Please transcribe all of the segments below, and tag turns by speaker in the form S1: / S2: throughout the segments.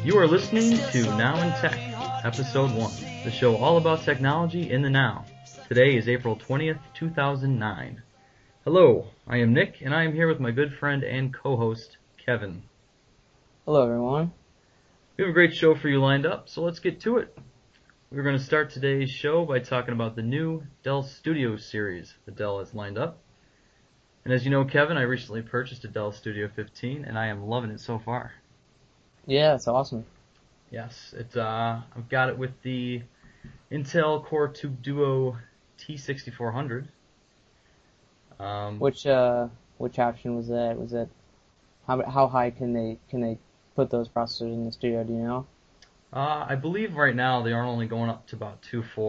S1: You are listening to Now in Tech, Episode 1, the show all about technology in the now. Today is April 20th, 2009. Hello, I am Nick, and I am here with my good friend and co-host, Kevin.
S2: Hello, everyone.
S1: We have a great show for you lined up, so let's get to it. We're going to start today's show by talking about the new Dell Studio series that Dell has lined up. And as you know, Kevin, I recently purchased a Dell Studio 15, and I am loving it so far.
S2: Yeah, it's awesome.
S1: Yes, I've got it with the Intel Core 2 Duo T6400.
S2: Which option was that? Was that how high can they put those processors in the studio? Do you know?
S1: I believe right now they are only going up to about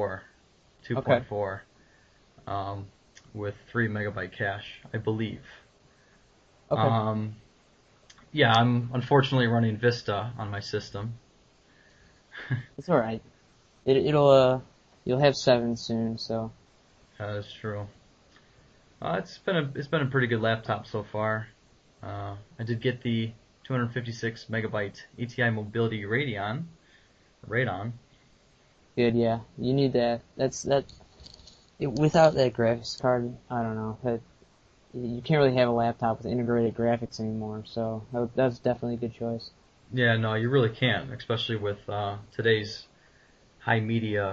S1: 2.4, with 3 megabyte cache, I believe.
S2: Okay.
S1: Yeah, I'm unfortunately running Vista on my system.
S2: It's all right. You'll have 7 soon, so.
S1: That is true. It's been a pretty good laptop so far. I did get the 256 megabyte ATI Mobility Radeon.
S2: Good, yeah. You need that. Without that graphics card, I don't know. You can't really have a laptop with integrated graphics anymore, so that's definitely a good choice.
S1: Yeah, no, you really can't, especially with today's high media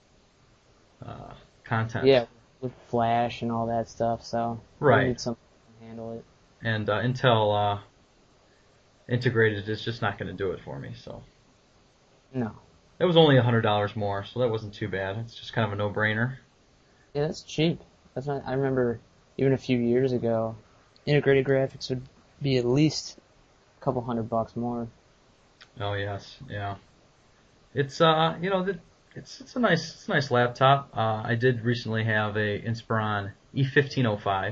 S1: content.
S2: Yeah, with Flash and all that stuff, so you
S1: Right.
S2: need something that can handle it.
S1: And Intel integrated is just not going to do it for me. So
S2: No.
S1: it was only $100 more, so that wasn't too bad. It's just kind of a no-brainer.
S2: Yeah, that's cheap. I remember even a few years ago, integrated graphics would be at least a couple $100 more.
S1: Oh yes, yeah. It's it's a nice laptop. I did recently have a Inspiron E1505.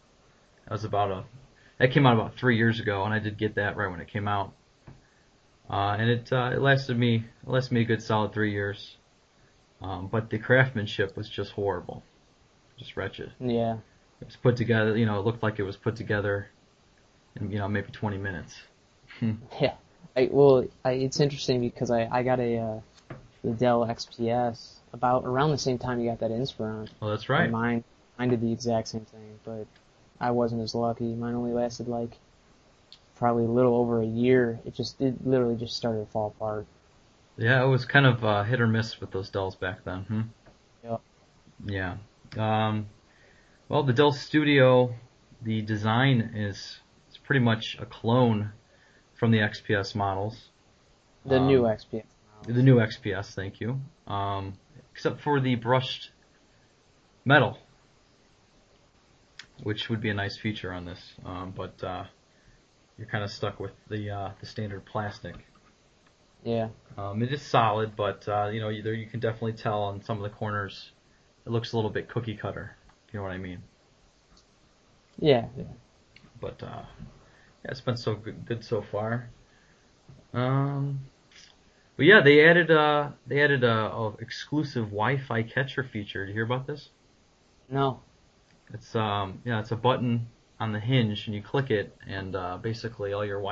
S1: That came out about 3 years ago, and I did get that right when it came out. And it lasted me a good solid 3 years. But the craftsmanship was just horrible, just wretched.
S2: Yeah,
S1: It was put together, it looked like it was put together in maybe 20 minutes.
S2: yeah. It's interesting because I got the Dell XPS about around the same time you got that Inspiron,
S1: Well, that's
S2: and
S1: right.
S2: mine did the exact same thing, but I wasn't as lucky. Mine only lasted like probably a little over a year. It literally just started to fall apart.
S1: Yeah, it was kind of hit or miss with those Dells back then.
S2: Yeah.
S1: Yeah. Um, well, the Dell Studio, the design is it's pretty much a clone from the XPS models.
S2: The new
S1: Um,
S2: XPS
S1: the
S2: models.
S1: new XPS, thank you. Except for the brushed metal, which would be a nice feature on this. But you're kind of stuck with the standard plastic.
S2: Yeah.
S1: It is solid, but you can definitely tell on some of the corners it looks a little bit cookie cutter. If you know what I mean?
S2: Yeah. Yeah.
S1: But yeah, it's been so good so far. Um, but yeah, they added a exclusive Wi-Fi catcher feature. Did you hear about this?
S2: No.
S1: It's a button on the hinge, and you click it, and basically all your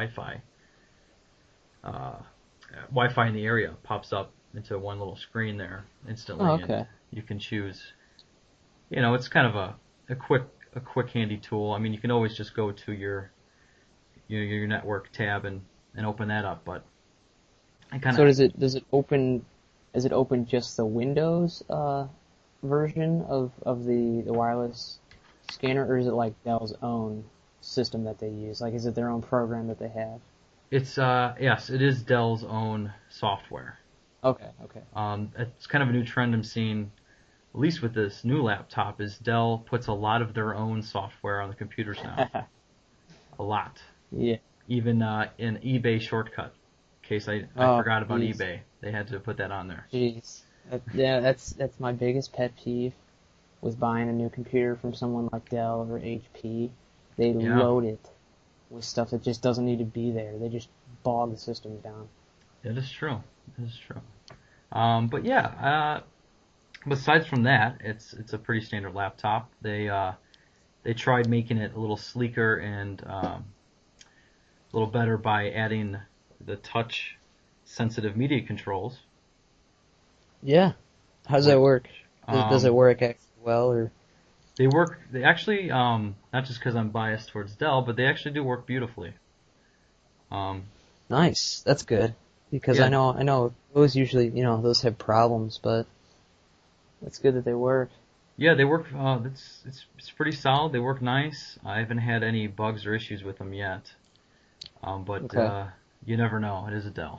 S1: uh, Wi-Fi in the area pops up into one little screen there
S2: Oh,
S1: instantly, and
S2: okay.
S1: you can choose. It's kind of a quick handy tool. I mean, you can always just go to your network tab and open that up, but I kind
S2: So
S1: of
S2: does it open just the Windows version of the wireless scanner, or is it like Dell's own system that they use? Like, is it their own program that they have?
S1: it's yes, it is Dell's own software.
S2: Okay, okay.
S1: It's kind of a new trend I'm seeing, at least with this new laptop, is Dell puts a lot of their own software on the computers now. A lot.
S2: Yeah.
S1: Even in eBay shortcut. In case I
S2: Oh,
S1: forgot about
S2: jeez,
S1: eBay, they had to put that on there.
S2: jeez. Yeah, that's my biggest pet peeve with buying a new computer from someone like Dell or HP. They
S1: Yeah,
S2: load it with stuff that just doesn't need to be there. They just bog the systems down.
S1: it is true. It is true. But yeah, besides from that, it's a pretty standard laptop. They tried making it a little sleeker and a little better by adding the touch sensitive media controls.
S2: Yeah. How does that work? Does it
S1: Um,
S2: work actually well, or?
S1: they actually, not just because I'm biased towards Dell, but they actually do work beautifully. Um,
S2: Nice. That's good. Because
S1: yeah,
S2: I know those usually, those have problems, but it's good that they work.
S1: yeah, they work, it's pretty solid. They work nice. I haven't had any bugs or issues with them yet. But,
S2: Okay.
S1: you never know. It is a Dell.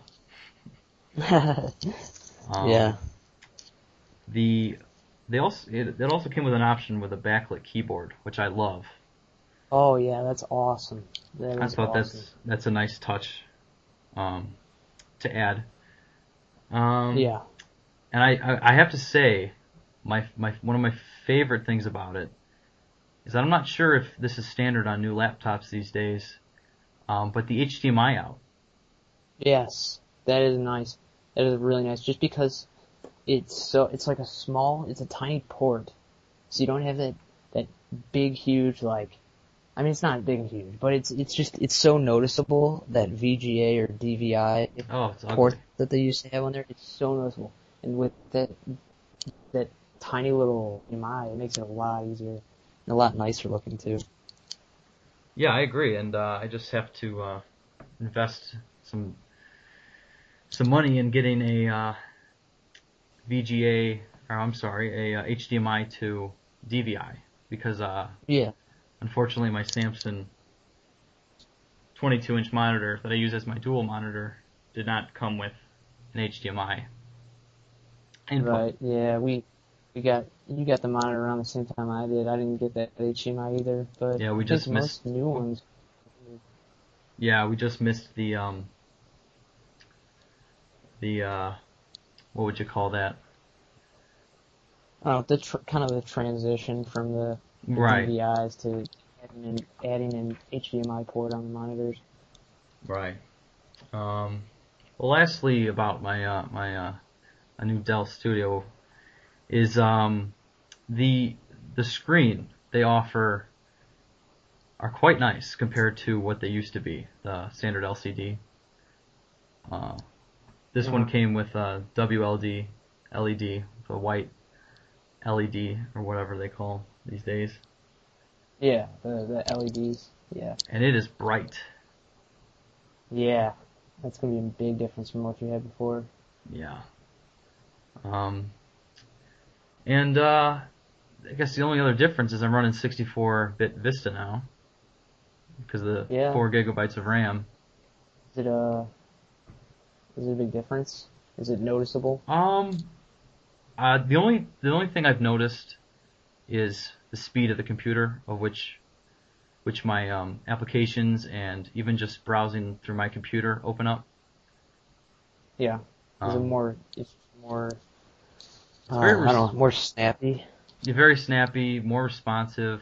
S2: Yeah.
S1: Um, the, it also came with an option with a backlit keyboard, which I love.
S2: Oh yeah, that's awesome. That
S1: I
S2: is
S1: thought
S2: awesome.
S1: that's a nice touch, um, to add. Um,
S2: Yeah.
S1: and I have to say, one of my favorite things about it is that I'm not sure if this is standard on new laptops these days, but the HDMI out.
S2: Yes. That is nice. That is really nice. Just because it's like it's a tiny port. So you don't have that big, huge, like, I mean, it's not big and huge, but it's so noticeable, that VGA or DVI
S1: Oh, it's
S2: port
S1: ugly.
S2: that they used to have on there. It's so noticeable. And with that tiny little HDMI, it makes it a lot easier and a lot nicer looking too.
S1: Yeah, I agree, and I just have to invest some money in getting a VGA, or I'm sorry, a HDMI to DVI because
S2: Yeah.
S1: unfortunately my Samsung 22-inch monitor that I use as my dual monitor did not come with an HDMI input.
S2: Right. Yeah. You got the monitor around the same time I did. I didn't get that HDMI either, but
S1: Yeah,
S2: I
S1: we
S2: think
S1: just missed.
S2: most new ones.
S1: Yeah, we just missed the what would you call that?
S2: I don't know, kind of the transition from the
S1: Right,
S2: DVIs to adding an HDMI port on the monitors.
S1: right. Well, lastly about my a new Dell Studio is the the screen they offer are quite nice compared to what they used to be, the standard LCD. Uh, this one
S2: Uh,
S1: came with a WLD LED, the white LED or whatever they call these days,
S2: yeah, the LEDs. Yeah,
S1: and it is bright.
S2: yeah, that's gonna be a big difference from what you had before.
S1: Yeah. Um, and I guess the only other difference is I'm running 64-bit Vista now because of the
S2: Yeah,
S1: 4 GB of RAM.
S2: is it a is it a big difference? Is it noticeable?
S1: Um, the only thing I've noticed is the speed of the computer, of which my applications and even just browsing through my computer open up.
S2: Yeah, is it
S1: Um,
S2: more? It's more.
S1: it's very
S2: I don't know, more snappy.
S1: very snappy, more responsive.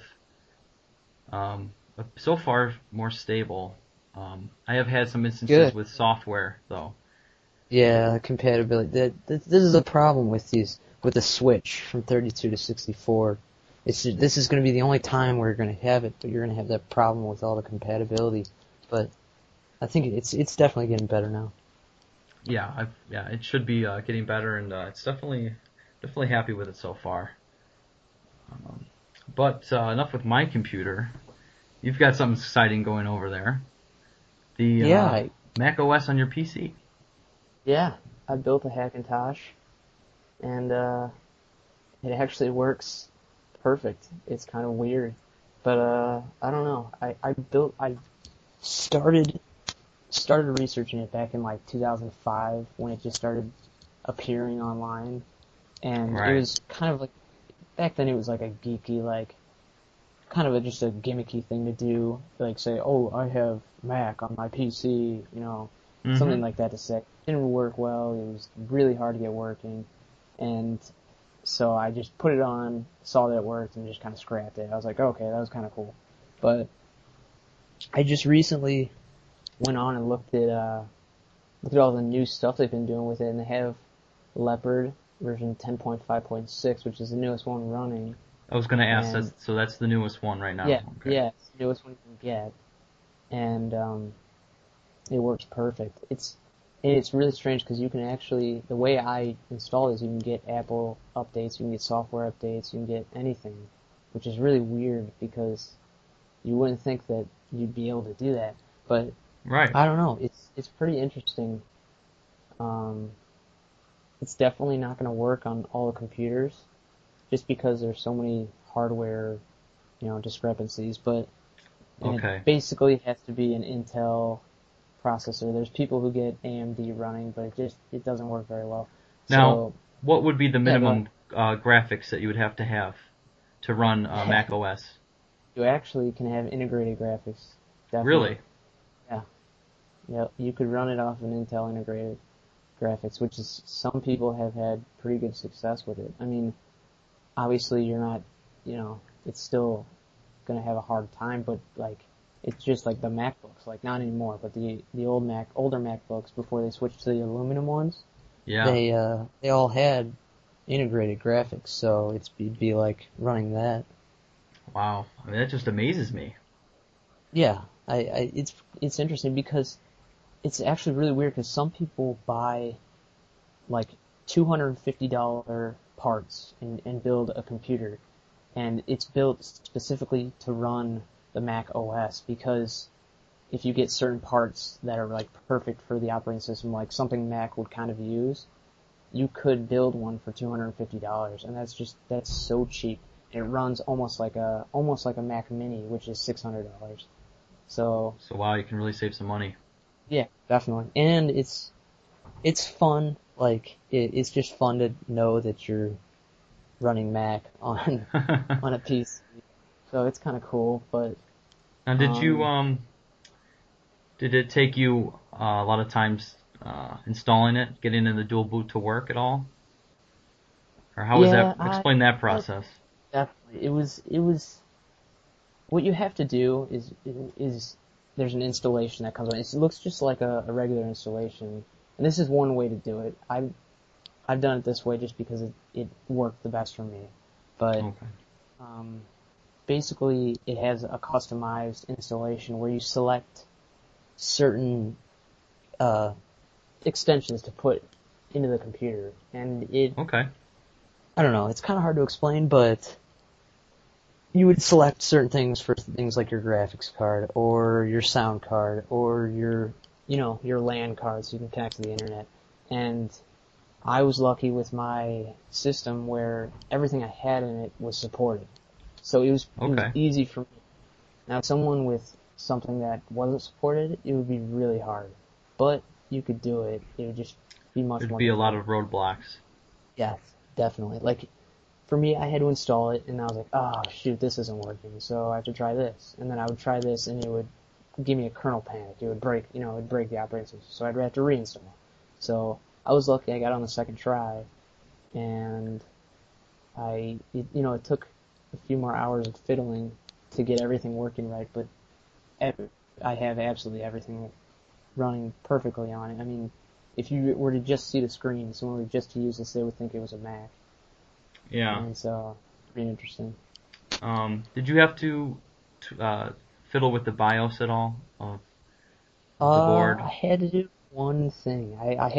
S1: But so far more stable. I have had some instances
S2: Good.
S1: with software though.
S2: Yeah, compatibility. This is a problem with with the switch from 32 to 64. This is going to be the only time where you're going to have it, but you're going to have that problem with all the compatibility. But I think it's definitely getting better now.
S1: Yeah, it should be getting better, and it's definitely happy with it so far. Um, but enough with my computer. You've got something exciting going over there. The
S2: Yeah,
S1: Mac OS on your PC.
S2: yeah. I built a Hackintosh, and it actually works perfect. It's kind of weird, but I don't know. I started started researching it back in like 2005 when it just started appearing online, and it
S1: Right.
S2: was kind of like back then it was like a geeky, like kind of just a gimmicky thing to do, like say, oh, I have Mac on my PC, something
S1: Mm-hmm.
S2: like that to say. It didn't work well. It was really hard to get working, and so I just put it on, saw that it worked, and just kind of scrapped it. I was like, okay, that was kind of cool, but I just recently went on and looked at all the new stuff they've been doing with it, and they have Leopard version 10.5.6, which is the newest one running.
S1: I was gonna ask.
S2: And
S1: That's the newest one right
S2: yeah,
S1: now. Okay.
S2: yeah, it's the newest one you can get, and it works perfect. And it's really strange because you can actually, the way I install it is you can get Apple updates, you can get software updates, you can get anything, which is really weird because you wouldn't think that you'd be able to do that. But
S1: Right.
S2: I don't know, it's pretty interesting. Um, it's definitely not going to work on all the computers just because there's so many hardware, discrepancies, but and it
S1: Okay.
S2: basically has to be an Intel processor. There's people who get AMD running, but it doesn't work very well.
S1: Now,
S2: So
S1: what would be the
S2: yeah, go ahead.
S1: minimum graphics that you would have to run Mac OS?
S2: You actually can have integrated graphics, definitely.
S1: Really?
S2: Yeah, yeah. You could run it off an Intel integrated graphics, which is some people have had pretty good success with it. I mean, obviously you're not, it's still gonna have a hard time, but like it's just like the MacBooks, like not anymore, but the older MacBooks before they switched to the aluminum ones,
S1: Yeah.
S2: they all had integrated graphics, so it'd be like running that.
S1: Wow. I mean, that just amazes me.
S2: Yeah, it's interesting because it's actually really weird because some people buy like $250 parts and build a computer, and it's built specifically to run the Mac OS because if you get certain parts that are like perfect for the operating system, like something Mac would kind of use, you could build one for $250, and that's so cheap. It runs almost like a Mac Mini, which is $600. So
S1: So wow, you can really save some money.
S2: yeah, definitely, and it's fun. Like it's just fun to know that you're running Mac on a PC. So it's kind of cool, but
S1: Now,
S2: um,
S1: did it take you a lot of times installing it, getting in the dual boot to work at all? Or how was that?
S2: yeah,
S1: Explain that
S2: I
S1: process.
S2: definitely it was what you have to do is there's an installation that comes on. It looks just like a regular installation, and this is one way to do it. I've done it this way just because it worked the best for me, but
S1: Okay.
S2: um, basically it has a customized installation where you select certain uh, extensions to put into the computer, and
S1: Okay.
S2: I don't know, it's kind of hard to explain, but you would select certain things for things like your graphics card or your sound card or your LAN card so you can connect to the internet. And I was lucky with my system where everything I had in it was supported. So it was
S1: Okay.
S2: easy for me. Now someone with something that wasn't supported, it would be really hard. But you could do it. It would just be much
S1: There'd
S2: more
S1: be a lot
S2: difficult.
S1: of roadblocks.
S2: Yes, definitely. Like for me, I had to install it, and I was like, oh shoot, this isn't working, so I have to try this. And then I would try this, and it would give me a kernel panic. It would break, it would break the operating system, so I'd have to reinstall. So I was lucky I got on the second try, and it took a few more hours of fiddling to get everything working right, but I have absolutely everything running perfectly on it. I mean, if you were to just see the screen, someone were just to use this, they would think it was a Mac,
S1: Yeah.
S2: and so pretty interesting.
S1: Did you have to fiddle with the BIOS at all of the board?
S2: I had to do one thing.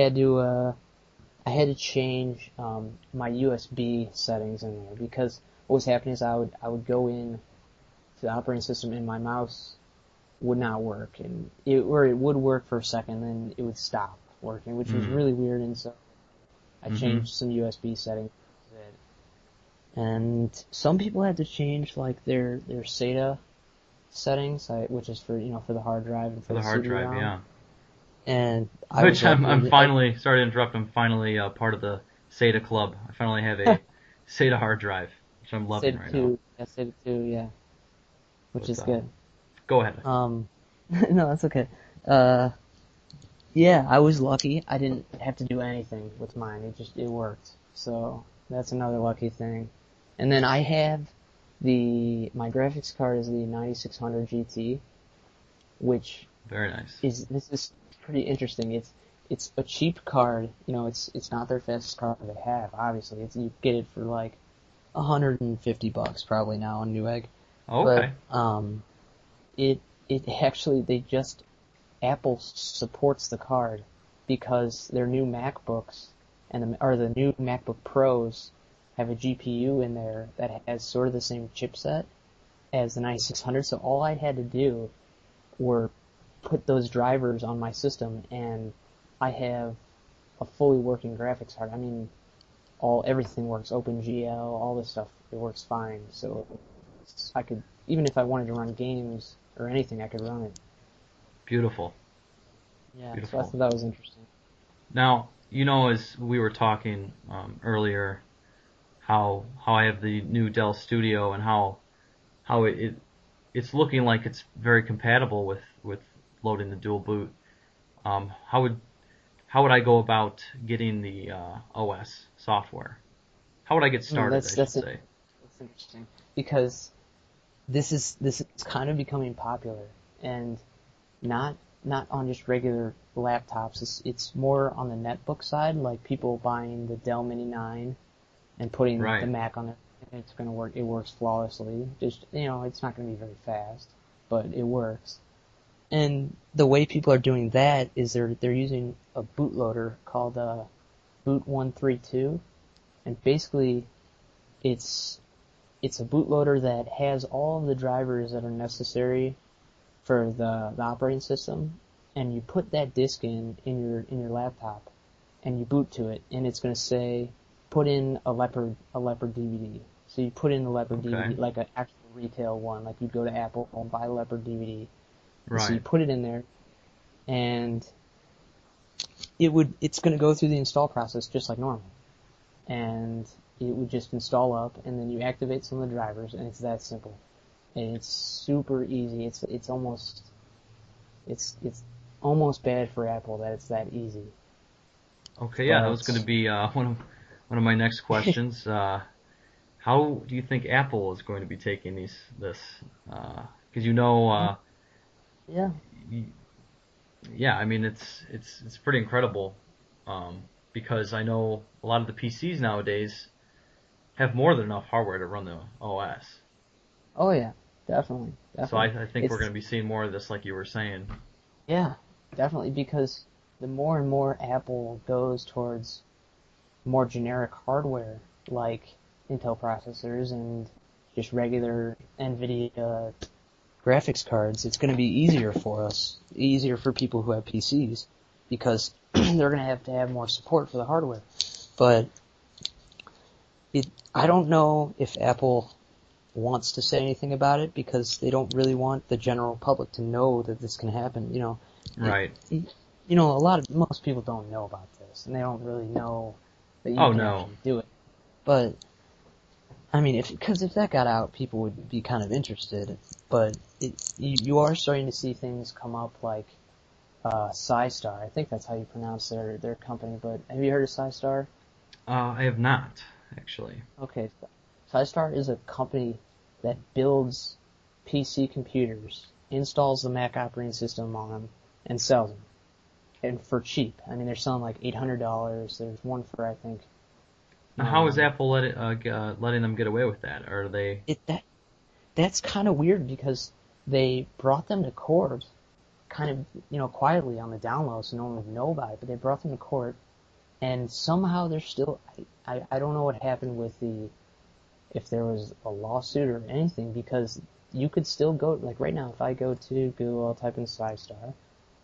S2: I had to change my USB settings in there because what was happening is I would go in to the operating system and my mouse would not work, and it would work for a second, then it would stop working, which was
S1: Hmm.
S2: really weird. And so I
S1: Mm-hmm.
S2: changed some USB settings. And some people had to change like their SATA settings, which is for the hard drive and
S1: For
S2: for
S1: the
S2: the
S1: hard drive,
S2: CD-ROM.
S1: yeah.
S2: And I was
S1: Which I'm
S2: lucky.
S1: I'm finally sorry to interrupt. I'm finally part of the SATA club. I finally have a SATA hard drive, which I'm loving
S2: SATA
S1: right now.
S2: 2, yeah, SATA 2, yeah, which
S1: But
S2: is good.
S1: go ahead.
S2: Um, no, that's okay. Uh, yeah, I was lucky. I didn't have to do anything with mine. It worked. So that's another lucky thing. And then I have my graphics card is the 9600 GT, which
S1: Very nice.
S2: this is pretty interesting. It's a cheap card. It's not their fastest card they have. Obviously, you get it for like $150 probably now on Newegg. But
S1: Okay.
S2: it actually they just Apple supports the card, because their new MacBooks or the new MacBook Pros have a GPU in there that has sort of the same chipset as the 9600. So all I had to do were put those drivers on my system, and I have a fully working graphics card. I mean, everything works. OpenGL, all this stuff, it works fine. So I could, even if I wanted to run games or anything, I could run it.
S1: Beautiful.
S2: Yeah,
S1: Beautiful.
S2: so I thought that was interesting.
S1: Now, as we were talking earlier, how I have the new Dell Studio and how it's looking like it's very compatible with loading the dual boot. How would I go about getting the OS software? How would I get started? I should say.
S2: That's interesting because this is kind of becoming popular, and not on just regular laptops. It's more on the netbook side, like people buying the Dell Mini 9 and putting the Mac on it. It's going to work. It works flawlessly. Just, it's not going to be very fast, but it works. And the way people are doing that is they're using a bootloader called Boot 132, and basically it's a bootloader that has all of the drivers that are necessary for the operating system, and you put that disk in your laptop, and you boot to it, and it's going to say put in a Leopard DVD. So you put in the Leopard DVD, like an actual retail one, like you'd go to Apple and buy a Leopard DVD.
S1: Right.
S2: So you put it in there, and it's going to go through the install process just like normal, and it would just install up, and then you activate some of the drivers, and it's that simple. And it's super easy. It's almost bad for Apple that it's that easy.
S1: Okay, yeah, that was going to be one of my next questions. How do you think Apple is going to be taking this? Because
S2: yeah,
S1: I mean it's pretty incredible. Because I know a lot of the PCs nowadays have more than enough hardware to run the OS.
S2: Oh yeah, definitely.
S1: So I think we're going to be seeing more of this, like you were saying.
S2: Yeah, definitely, because the more and more Apple goes towards more generic hardware, like Intel processors and just regular NVIDIA graphics cards, it's going to be easier for us, easier for people who have PCs, because they're going to have more support for the hardware. But I don't know if Apple wants to say anything about it, because they don't really want the general public to know that this can happen.
S1: Right.
S2: Most people don't know about this, and they don't really know that you can actually do it. But I mean, because if that got out, people would be kind of interested. But you are starting to see things come up like SciStar. I think that's how you pronounce their company. But have you heard of SciStar?
S1: I have not, actually.
S2: Okay, SciStar is a company that builds PC computers, installs the Mac operating system on them, and sells them. And for cheap. I mean, they're selling like $800. There's one for, I think.
S1: Now, how is Apple letting them get away with that? Are they?
S2: That's kind of weird, because they brought them to court, kind of, quietly on the down low, so no one would know about it. But they brought them to court, and somehow they're still. I don't know what happened with if there was a lawsuit or anything, because you could still go, like right now, if I go to Google, I'll type in SciStar.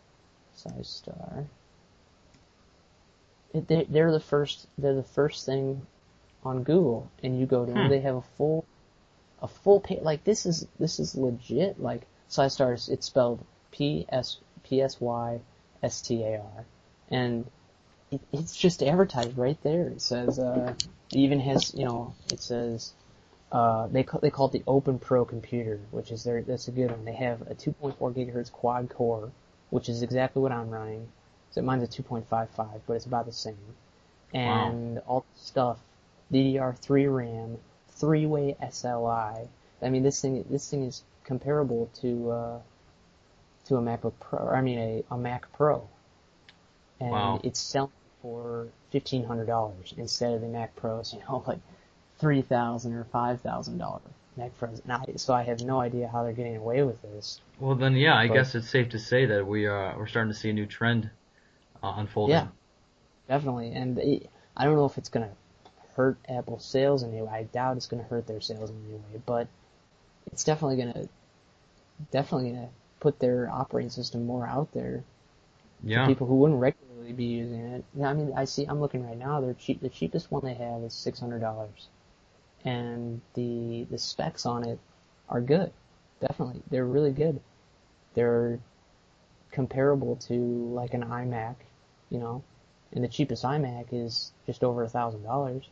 S2: They're the first thing on Google, and you go to them, they have a full page. Like, this is legit. Like, SciStar, it's spelled PSYSTAR, and it's just advertised right there. It says it even has, it says they call it the Open Pro computer, which is that's a good one. They have a 2.4 gigahertz quad core, which is exactly what I'm running. So mine's a 2.55, but it's about the same. And all the stuff, DDR3 RAM, 3-way SLI. I mean, this thing is comparable to a MacBook Pro. A Mac Pro. And it's selling for $1,500 instead of the Mac Pros, like $3,000 or $5,000 Mac Pros. So I have no idea how they're getting away with this.
S1: Well, then, yeah, I guess it's safe to say that we're starting to see a new trend unfolding.
S2: Yeah, definitely. And I don't know if it's gonna hurt Apple's sales in any way. I doubt it's gonna hurt their sales in any way, but it's definitely gonna put their operating system more out there for
S1: Yeah.
S2: people who wouldn't regularly be using it. Yeah, I mean, I'm looking right now. They're cheap. The cheapest one they have is $600, and the specs on it are good. Definitely, they're really good. They're comparable to like an iMac, you know, and the cheapest iMac is just over $1,000.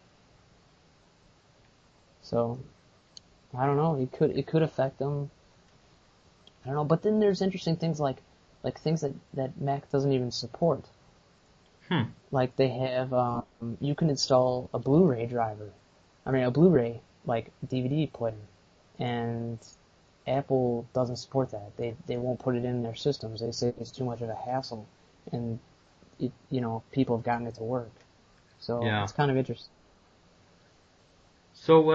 S2: So I don't know. It could affect them. I don't know. But then there's interesting things like things that Mac doesn't even support.
S1: Hmm.
S2: Like they have, you can install a Blu-ray driver. I mean, a Blu-ray, like DVD player. And Apple doesn't support that. They won't put it in their systems. They say it's too much of a hassle. And, people have gotten it to work. So
S1: Yeah.
S2: it's kind of interesting.
S1: So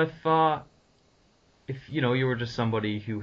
S1: if you were just somebody who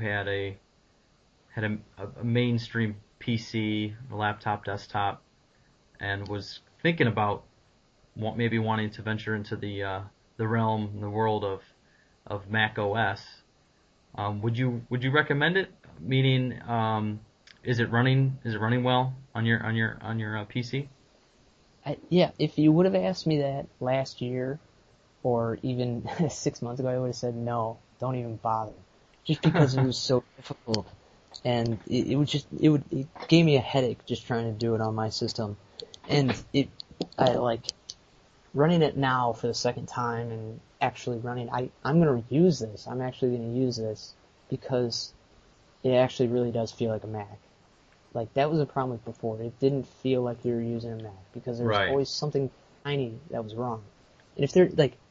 S1: had a mainstream PC, a laptop, desktop, and was thinking about maybe wanting to venture into the realm, the world of Mac OS, would you recommend it? Meaning, is it running well on your PC?
S2: Yeah, if you would have asked me that last year or even 6 months ago, I would have said no, don't even bother. Just because it was so difficult. And it gave me a headache just trying to do it on my system. And I like running it now for the second time and actually I'm gonna use this. I'm actually gonna use this because it actually really does feel like a Mac. Like that was a problem with before. It didn't feel like you were using a Mac because there was
S1: Right.
S2: always something tiny that was wrong. And if they're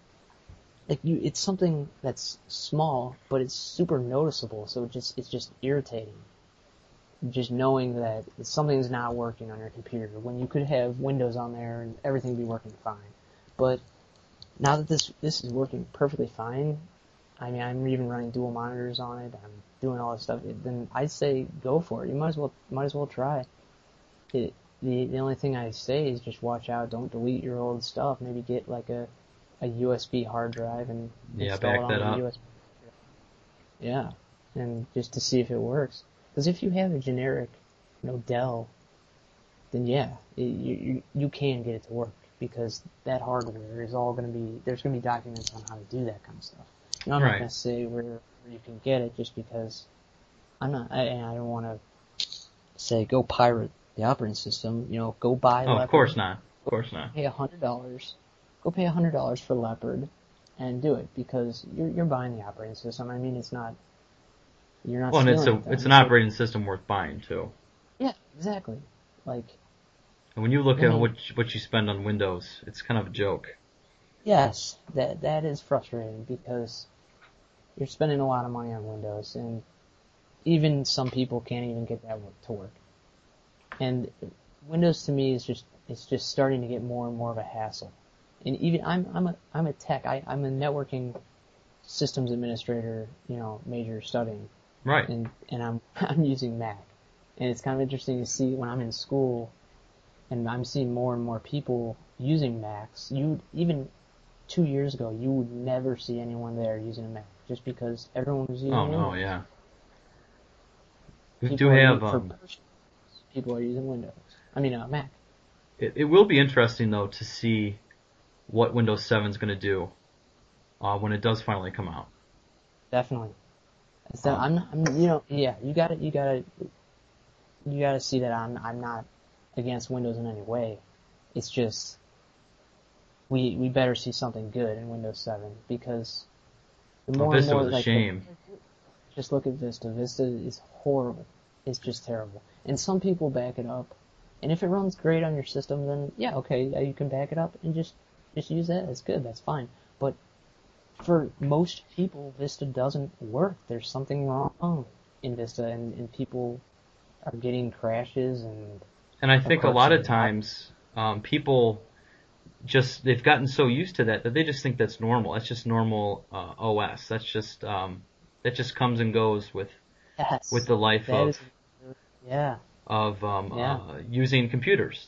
S2: it's something that's small, but it's super noticeable. So it's just irritating. Just knowing that something's not working on your computer when you could have Windows on there and everything be working fine. But now that this is working perfectly fine, I mean, I'm even running dual monitors on it. I'm doing all this stuff. Then I'd say go for it. You might as well try. It, the only thing I say is just watch out. Don't delete your old stuff. Maybe get like a USB hard drive and
S1: Yeah,
S2: install it
S1: back that
S2: onto the
S1: up.
S2: USB. Yeah, and just to see if it works. Because if you have a generic, Dell, then yeah, you can get it to work because that hardware is all going to be there's going to be documents on how to do that kind of stuff. I'm not
S1: Right.
S2: going to say where you can get it just because I don't want to say go pirate the operating system. Go buy
S1: Oh, of course
S2: Leopard,
S1: not. Of course not.
S2: pay $100, go pay $100 for Leopard, and do it because you're buying the operating system. I mean, you're not
S1: Well, and it's
S2: stealing
S1: a
S2: it
S1: it's
S2: then.
S1: an
S2: So
S1: operating system worth buying too.
S2: yeah, exactly. Like
S1: And when you look
S2: I
S1: at
S2: mean,
S1: what you spend on Windows, it's kind of a joke.
S2: yes, that is frustrating because you're spending a lot of money on Windows, and even some people can't even get that to work. And Windows to me is just starting to get more and more of a hassle. And even I'm a tech. I'm a networking systems administrator, major studying,
S1: Right.
S2: and I'm using Mac. And it's kind of interesting to see when I'm in school and I'm seeing more and more people using Macs. Even 2 years ago, you would never see anyone there using a Mac just because everyone was
S1: Oh
S2: using
S1: no,
S2: Windows.
S1: yeah. We do
S2: People are
S1: have
S2: for personal, people are using Windows. I mean, Mac.
S1: it will be interesting though to see what Windows 7 is going to do when it does finally come out.
S2: Definitely.
S1: Um,
S2: Yeah, you gotta see that I'm not against Windows in any way. It's just, we better see something good in Windows 7 because the
S1: well,
S2: more and
S1: Vista
S2: more,
S1: was a
S2: like,
S1: shame.
S2: just look at Vista. Vista is horrible. It's just terrible. And some people back it up. And if it runs great on your system, then yeah, okay, you can back it up and just use that. It's good. That's fine. But for most people, Vista doesn't work. There's something wrong in Vista, and people are getting crashes, and
S1: And I
S2: of
S1: think a
S2: course,
S1: lot of times people they've gotten so used to that they just think that's normal. That's just normal OS. That just comes and goes with
S2: yes,
S1: the life
S2: that
S1: of
S2: is, yeah,
S1: of
S2: yeah,
S1: using computers. That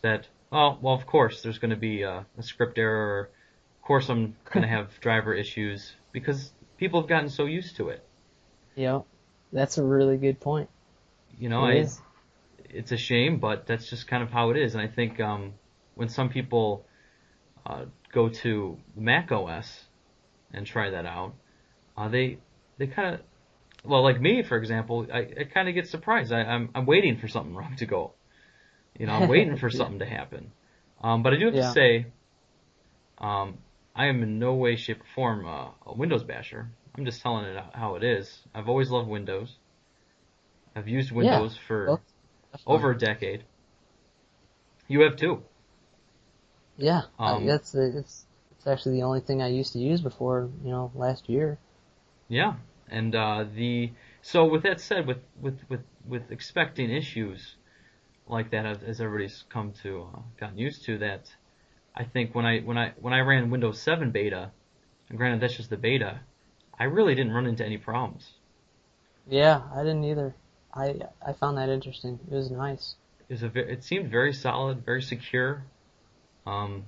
S1: Well, of course, there's going to be a script error. Of course, I'm going to have driver issues because people have gotten so used to it.
S2: Yep. That's a really good point.
S1: You know,
S2: It
S1: I
S2: is.
S1: it's a shame, but that's just kind of how it is. And I think when some people go to Mac OS and try that out, they kind of well, like me, for example, I kind of get surprised. I'm waiting for something wrong to go. You know, I'm waiting for
S2: Yeah.
S1: something to happen. But I do have to
S2: Yeah.
S1: say, um, I am in no way, shape, or form a Windows basher. I'm just telling it how it is. I've always loved Windows. I've used
S2: Yeah.
S1: Windows for
S2: Well, definitely.
S1: over a decade. You have too.
S2: Yeah.
S1: Um,
S2: It's actually the only thing I used to use before, last year.
S1: yeah, and the so with that said, with expecting issues like that, as everybody's come to gotten used to that, I think when I ran Windows 7 beta, and granted that's just the beta, I really didn't run into any problems.
S2: Yeah, I didn't either. I found that interesting. It was nice.
S1: It seemed very solid, very secure. Um,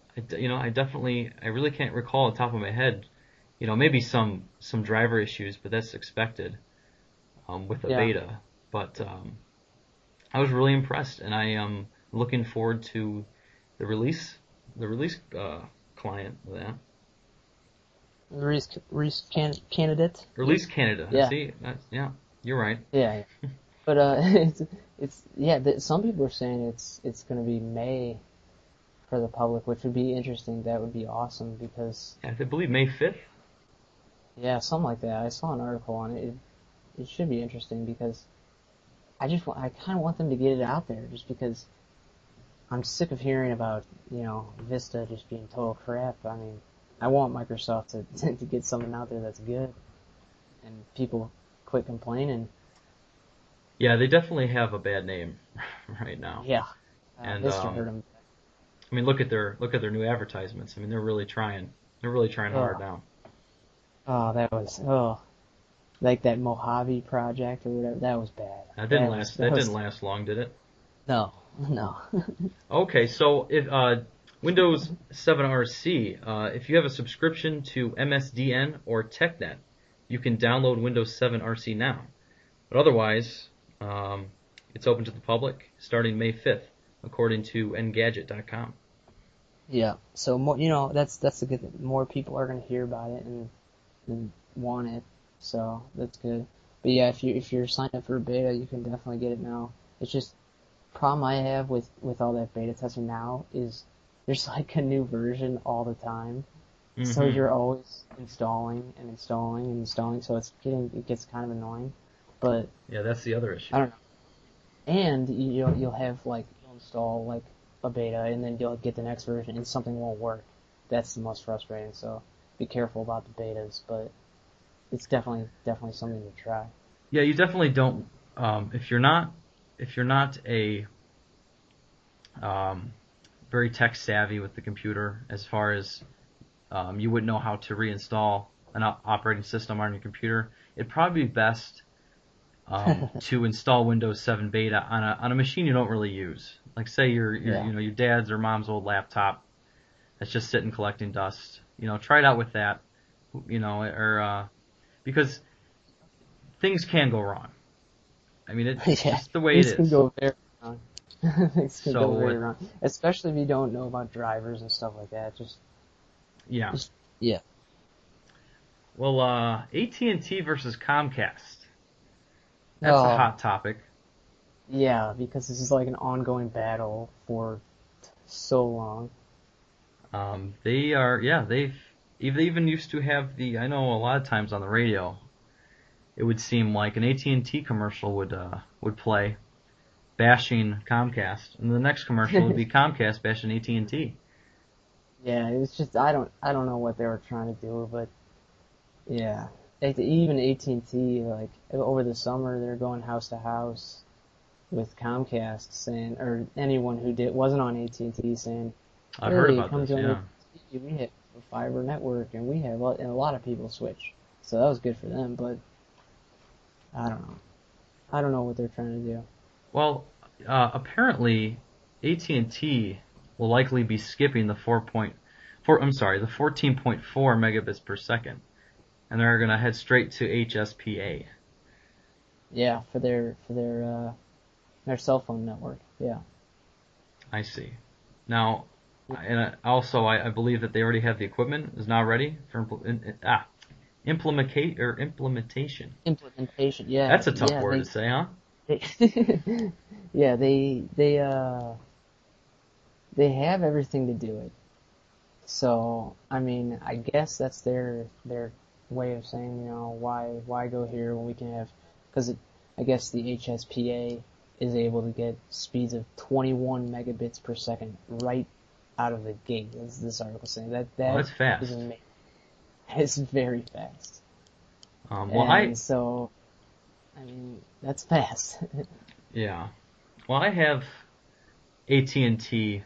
S1: I really can't recall off the top of my head. You know, maybe some driver issues, but that's expected with a
S2: Yeah.
S1: beta. But I was really impressed, and I am looking forward to the release the release client of that.
S2: Reese candidate.
S1: Release Canada.
S2: Yeah.
S1: See, yeah, you're right.
S2: Yeah. Yeah. But it's yeah. Some people are saying it's going to be May for the public, which would be interesting. That would be awesome because
S1: I believe May 5th.
S2: yeah, something like that. I saw an article on it. It should be interesting because I kind of want them to get it out there just because I'm sick of hearing about Vista just being total crap. I mean, I want Microsoft to to get something out there that's good and people quit complaining.
S1: Yeah, they definitely have a bad name right now.
S2: Yeah,
S1: And
S2: Vista hurt them.
S1: I mean, look at their new advertisements. I mean, they're really trying. They're really trying hard
S2: Oh,
S1: now.
S2: that was like that Mojave project or whatever. That was bad.
S1: That didn't last.
S2: That
S1: That didn't
S2: was
S1: last long, did it?
S2: no, no.
S1: Okay, so if Windows 7 RC, if you have a subscription to MSDN or TechNet, you can download Windows 7 RC now. But otherwise, um, it's open to the public starting May 5th, according to Engadget.com.
S2: Yeah. So more, that's a good thing. More people are gonna hear about it and want it. So that's good. But yeah, if you're signed up for a beta, you can definitely get it now. It's just problem I have with all that beta testing now is there's like a new version all the time. So
S1: Hmm.
S2: you're always installing and installing and installing, so it gets kind of annoying. But
S1: Yeah, that's the other issue.
S2: I don't know. And you'll have like you'll install like a beta and then you'll get the next version and something won't work. That's the most frustrating. So be careful about the betas, but it's definitely something to try.
S1: Yeah, you definitely don't. If you're not a um, very tech savvy with the computer, as far as you wouldn't know how to reinstall an operating system on your computer, it'd probably be best to install Windows 7 Beta on a machine you don't really use. Like say your
S2: Yeah.
S1: your dad's or mom's old laptop that's just sitting collecting dust. Try it out with that. Or because things can go wrong. I mean, it's
S2: Yeah.
S1: just the way it
S2: Things can
S1: is.
S2: go very wrong. Things can go
S1: So
S2: very wrong, especially if you don't know about drivers and stuff like that.
S1: yeah.
S2: Just yeah.
S1: Well, AT&T versus Comcast. That's a
S2: Oh,
S1: hot topic.
S2: yeah, because this is like an ongoing battle for so long.
S1: They are, yeah, they even used to have I know a lot of times on the radio, it would seem like an AT&T commercial would play bashing Comcast, and the next commercial would be Comcast bashing AT&T.
S2: Yeah, it was just I don't know what they were trying to do, but yeah, even AT&T like over the summer they're going house to house with Comcast saying, or anyone who wasn't on AT&T saying,
S1: I've heard
S2: "Hey,
S1: about
S2: come
S1: this,
S2: join
S1: yeah.
S2: AT&T. We have a fiber network, and we have and a lot of people switch, so that was good for them." But I don't know. I don't know what they're trying to do.
S1: Well, apparently AT&T. will likely be skipping the 14.4 megabits per second, and they're going to head straight to HSPA.
S2: Yeah, for their cell phone network. Yeah.
S1: I see. Now, and also I believe that they already have the equipment is now ready for implementation.
S2: Implementation. Yeah.
S1: That's a tough
S2: Yeah.
S1: word to say, huh?
S2: They yeah. They have everything to do it. So I mean, I guess that's their way of saying, why go here when we can have, because I guess the HSPA is able to get speeds of 21 megabits per second right out of the gate, as this article is saying.
S1: Well,
S2: That
S1: that's fast.
S2: is amazing. It's very fast.
S1: Well,
S2: And so, I mean, that's fast.
S1: yeah. Well, I have AT&T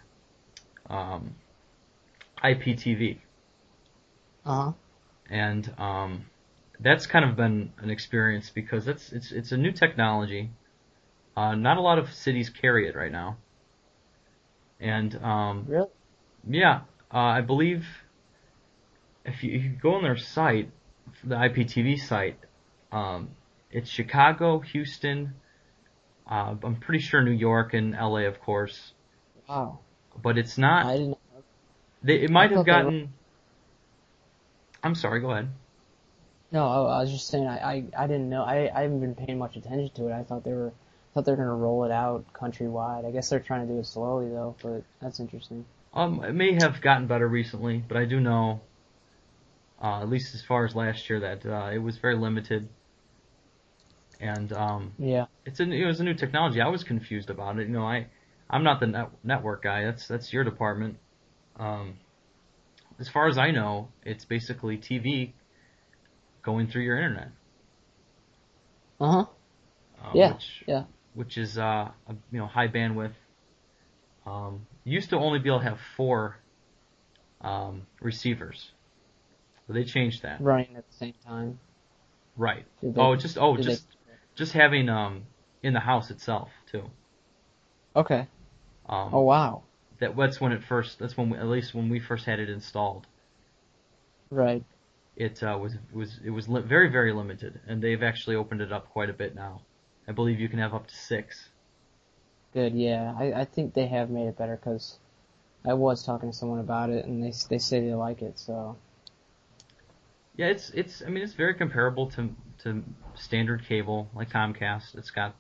S1: IPTV,
S2: Uh-huh.
S1: and that's kind of been an experience because it's a new technology. Not a lot of cities carry it right now, and
S2: Really?
S1: yeah, I believe if you go on their site, the IPTV site, um, it's Chicago, Houston, I'm pretty sure New York and LA, of course,
S2: Wow.
S1: but it's not.
S2: I didn't,
S1: It
S2: I
S1: might have
S2: thought they were,
S1: gotten. I'm sorry. Go ahead.
S2: no, I was just saying, I didn't know, I haven't been paying much attention to it. I thought they were gonna roll it out countrywide. I guess they're trying to do it slowly though, but that's interesting.
S1: It may have gotten better recently, but I do know, at least as far as last year, that it was very limited, and
S2: Yeah.
S1: it was a new technology. I was confused about it. I'm not the network guy. That's your department. Um, as far as I know, it's basically TV going through your internet,
S2: Uh-huh.
S1: uh,
S2: Yeah.
S1: which
S2: Yeah.
S1: which is high bandwidth. Used to only be able to have four receivers, but they changed that.
S2: Running at the same time.
S1: Right.
S2: Did they,
S1: Oh,
S2: did they,
S1: just having in the house itself too.
S2: okay. Oh,
S1: Um,
S2: wow.
S1: that's when that's when at least when we first had it installed,
S2: Right.
S1: it very very limited, and they've actually opened it up quite a bit now. I believe you can have up to six.
S2: Good. Yeah. I think they have made it better because I was talking to someone about it and they say they like it, so.
S1: Yeah, it's I mean it's very comparable to standard cable like Comcast. It's got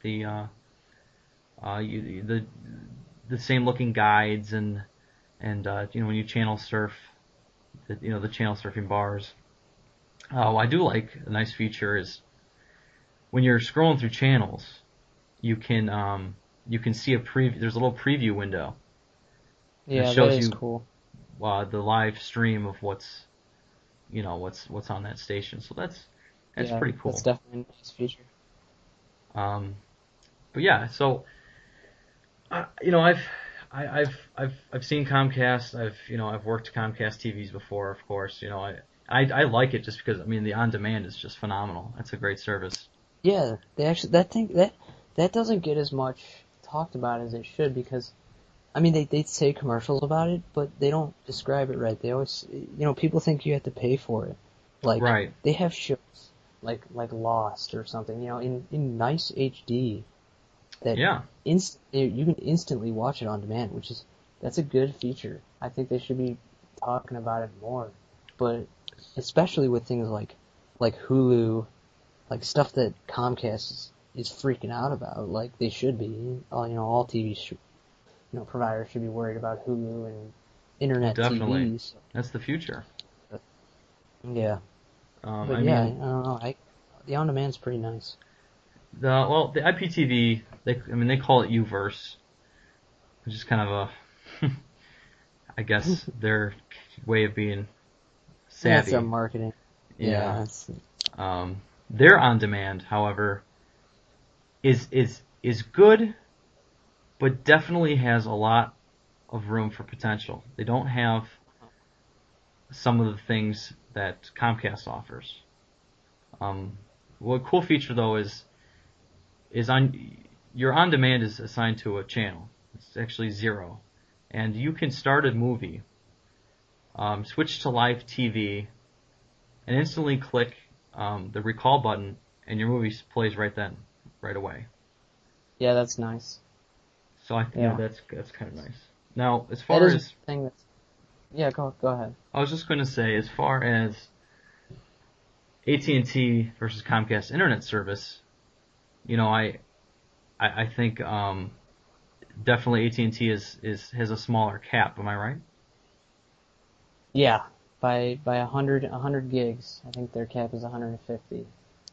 S1: the same looking guides and when you channel surf, the channel surfing bars. I do like a nice feature is when you're scrolling through channels, you can you can see a preview. There's a little preview window, and it
S2: Yeah, that
S1: shows
S2: is
S1: you
S2: cool.
S1: the live stream of what's on that station. So that's
S2: Yeah,
S1: pretty
S2: that's
S1: cool.
S2: definitely a nice feature.
S1: Um, but yeah, so I've seen Comcast. I've worked Comcast TVs before, of course. I like it just because I mean the on demand is just phenomenal. That's a great service.
S2: Yeah, they actually that doesn't get as much talked about as it should because I mean they say commercials about it, but they don't describe it right. They always people think you have to pay for it. Like
S1: Right.
S2: they have shows like Lost or something, in nice HD that
S1: Yeah.
S2: you can instantly watch it on demand, that's a good feature. I think they should be talking about it more, but especially with things like Hulu, like stuff that Comcast is freaking out about, like they should be. All TV providers should be worried about Hulu and
S1: Oh,
S2: internet
S1: definitely.
S2: TVs.
S1: That's the future.
S2: Yeah, but
S1: I
S2: yeah, I
S1: mean,
S2: don't know. The on demand's pretty nice.
S1: the IPTV, they call it Uverse, which is kind of a, I guess their way of being
S2: That's their
S1: savvy.
S2: marketing. Yeah,
S1: Yeah.
S2: that's
S1: Their on demand, however, is good, but definitely has a lot of room for potential. They don't have some of the things that Comcast offers. What cool feature though is on your on demand is assigned to a channel. It's actually zero, and you can start a movie, switch to live TV, and instantly click the recall button, and your movie plays right then, right away.
S2: Yeah, that's nice.
S1: So I think
S2: Yeah.
S1: that's kind of nice. Now, as
S2: That
S1: far
S2: is
S1: as
S2: one thing that's... Yeah, go ahead.
S1: I was just going to say, as far as AT&T versus Comcast internet service, you know, I think definitely AT&T has a smaller cap. Am I right?
S2: Yeah, by 100 gigs. I think their cap is 150,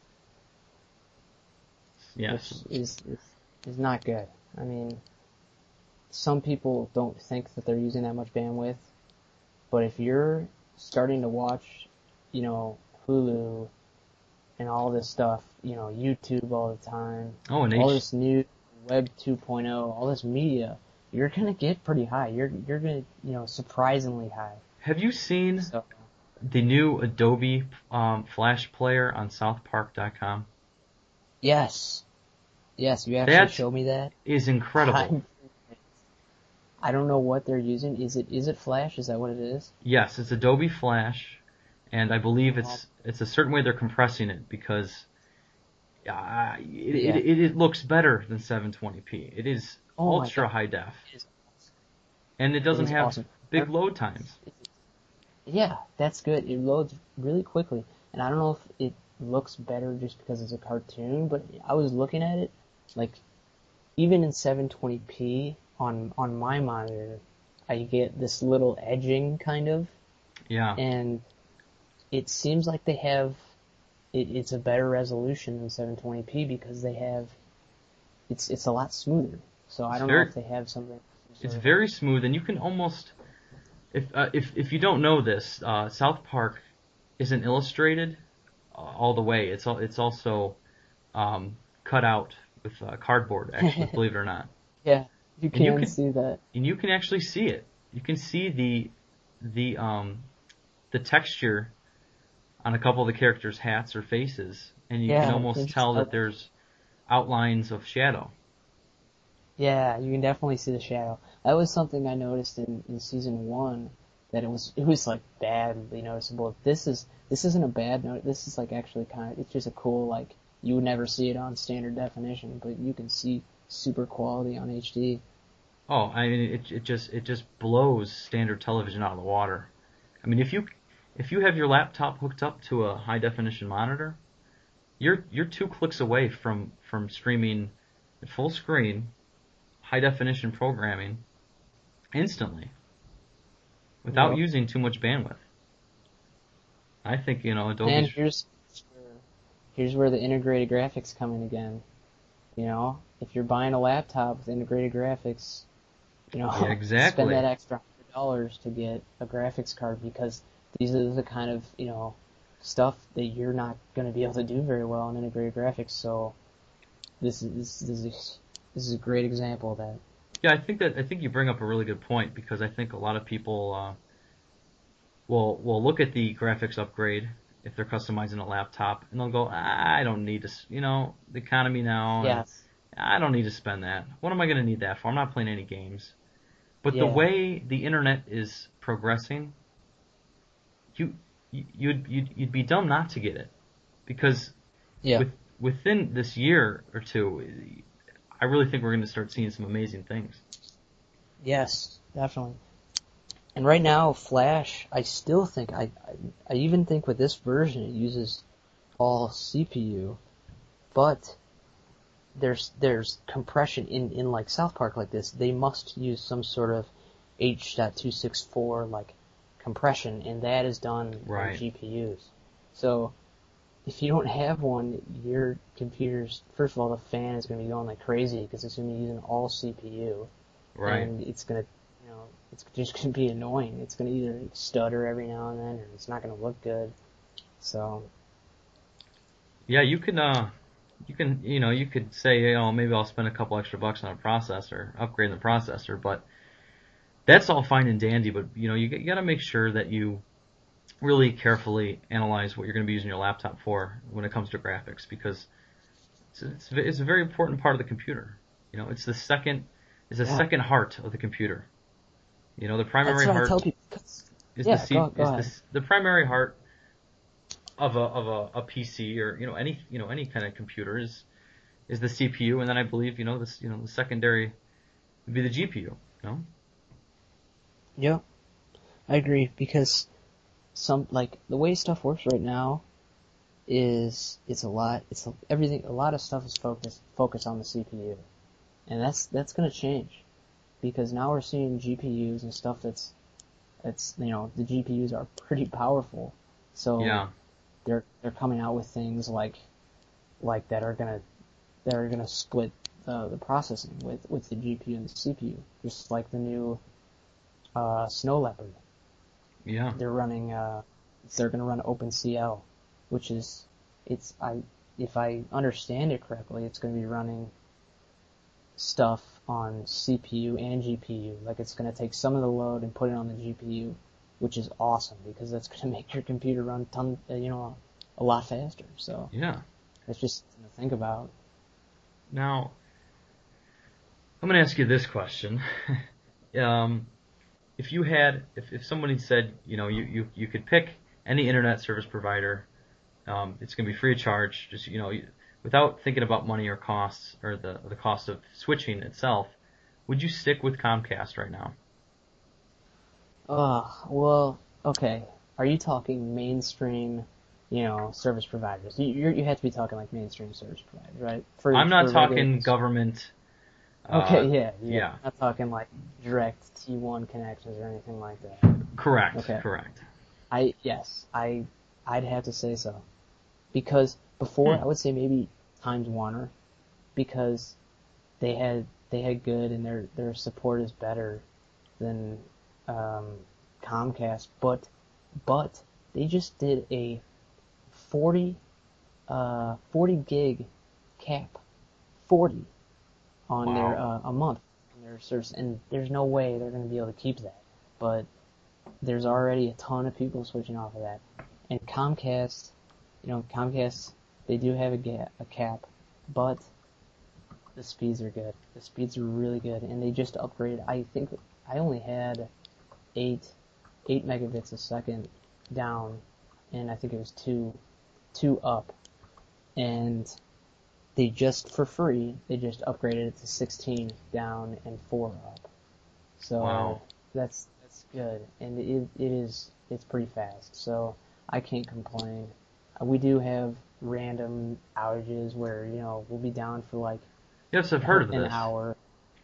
S2: which
S1: Yes.
S2: is not good. I mean, some people don't think that they're using that much bandwidth, but if you're starting to watch, Hulu and all this stuff, YouTube all the time,
S1: Oh, and
S2: all this new Web 2.0, all this media, you're gonna get pretty high. You're gonna, surprisingly high.
S1: have you seen
S2: So
S1: the new Adobe Flash player on SouthPark.com?
S2: yes, you actually
S1: That
S2: showed me that.
S1: is incredible.
S2: I don't know what they're using. Is it Flash? Is that what it is?
S1: Yes, it's Adobe Flash, and I believe
S2: Oh,
S1: it's a certain way they're compressing it because
S2: yeah.
S1: it looks better than 720p. It is
S2: Oh my
S1: ultra
S2: God.
S1: high def,
S2: It is,
S1: and it
S2: it
S1: doesn't
S2: is
S1: have
S2: awesome.
S1: big load times.
S2: Yeah, that's good. It loads really quickly. And I don't know if it looks better just because it's a cartoon, but I was looking at it, like, even in 720p on my monitor, I get this little edging kind of,
S1: Yeah,
S2: and it seems like they have it's a better resolution than 720p because they have it's a lot smoother. So I
S1: it's
S2: don't know
S1: very
S2: if they have something
S1: it's
S2: sort of
S1: very smooth, and you can almost if you don't know this, South Park isn't illustrated all the way. It's also cut out with cardboard, actually, believe it or not.
S2: yeah, you
S1: And you
S2: can
S1: can
S2: see that.
S1: and you can actually see it. You can see the texture on a couple of the characters' hats or faces, and you can
S2: Yeah,
S1: almost tell that there's outlines of shadow.
S2: yeah, you can definitely see the shadow. That was something I noticed in season one, that it was like badly noticeable. This isn't a bad note. This is like actually kind of, it's just a cool, like, you would never see it on standard definition, but you can see super quality on HD.
S1: Oh, I mean, it just blows standard television out of the water. I mean, if you have your laptop hooked up to a high definition monitor, you're 2 clicks away from streaming at full screen high definition programming instantly without
S2: Yep.
S1: using too much bandwidth. I think
S2: And
S1: Adobe's.
S2: here's where the integrated graphics come in again. If you're buying a laptop with integrated graphics,
S1: Yeah,
S2: spend that
S1: exactly.
S2: extra $100 to get a graphics card because these are the kind of, stuff that you're not going to be able to do very well in integrated graphics. So this is a great example of that.
S1: Yeah, I think you bring up a really good point because I think a lot of people will look at the graphics upgrade if they're customizing a laptop and they'll go, I don't need to, the economy now, and
S2: Yes.
S1: I don't need to spend that. What am I going to need that for? I'm not playing any games. But the
S2: Yeah.
S1: way the internet is progressing, you you'd be dumb not to get it because
S2: Yeah.
S1: with within this year or two, I really think we're going to start seeing some amazing things.
S2: Yes, definitely. And right now, Flash, I still think, I even think with this version it uses all CPU, but there's compression in like South Park like this. They must use some sort of H.264 like compression, and that is done on
S1: Right,
S2: GPUs. So if you don't have one, your computer's, first of all, the fan is going to be going like crazy because it's going to be using all CPU,
S1: right.
S2: and it's just going to be annoying. It's going to either stutter every now and then, or it's not going to look good. So
S1: Yeah, you could say, maybe I'll spend a couple extra bucks on a processor, upgrade the processor, but that's all fine and dandy. But you got to make sure that you really carefully analyze what you're going to be using your laptop for when it comes to graphics because it's a very important part of the computer. It's the second
S2: yeah,
S1: heart of the computer. The
S2: That's
S1: primary
S2: what I tell
S1: heart
S2: people. 'Cause-
S1: is
S2: yeah, go
S1: is
S2: ahead.
S1: the primary heart of a PC, or any kind of computer is the CPU, and then I believe the secondary would be the GPU.
S2: Yeah, I agree because some like the way stuff works right now is everything. A lot of stuff is focused on the CPU, and that's gonna change because now we're seeing GPUs and stuff that's the GPUs are pretty powerful, so
S1: Yeah,
S2: they're coming out with things like that are gonna split the processing with the GPU and the CPU, just like the new Snow Leopard.
S1: yeah,
S2: They're running they're gonna run OpenCL, which is it's I if I understand it correctly, it's gonna be running stuff on CPU and GPU. Like it's gonna take some of the load and put it on the GPU, which is awesome because that's gonna make your computer run a lot faster. So
S1: yeah.
S2: that's just something to think about.
S1: Now, I'm going to ask you this question. um, if somebody said, you could pick any internet service provider, it's going to be free of charge, just, without thinking about money or costs, or the cost of switching itself, would you stick with Comcast right now?
S2: Well, okay. Are you talking mainstream, service providers? You have to be talking like mainstream service providers, right?
S1: I'm not
S2: For regular
S1: talking
S2: consumers.
S1: government.
S2: Okay, yeah, yeah.
S1: Yeah,
S2: Not talking like direct T1 connections or anything like that.
S1: correct,
S2: Okay.
S1: correct.
S2: Yes, I'd have to say so. Because before
S1: Hmm.
S2: I would say maybe Times Warner because they had good and their support is better than um, Comcast, but they just did a 40 40 gig cap, 40 on their
S1: Wow.
S2: a month on their service, and there's no way they're going to be able to keep that. But there's already a ton of people switching off of that, and Comcast, they do have a cap, but the speeds are good. The speeds are really good, and they just upgraded. I think I only had eight 8 megabits a second down, and I think it was two up, and they just for free they just upgraded it to 16 down and 4 up.
S1: Wow.
S2: So that's good, and it's pretty fast. So I can't complain. We do have random outages where we'll be down for like
S1: Yes, I've heard of
S2: an
S1: this.
S2: hour,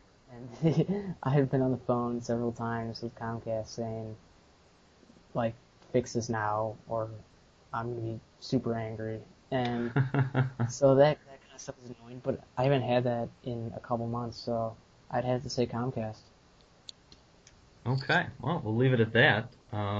S2: and I have been on the phone several times with Comcast saying like fix this now or I'm gonna be super angry. And so that kind of stuff is annoying, but I haven't had that in a couple months, so I'd have to say Comcast.
S1: Okay, well, we'll leave it at that.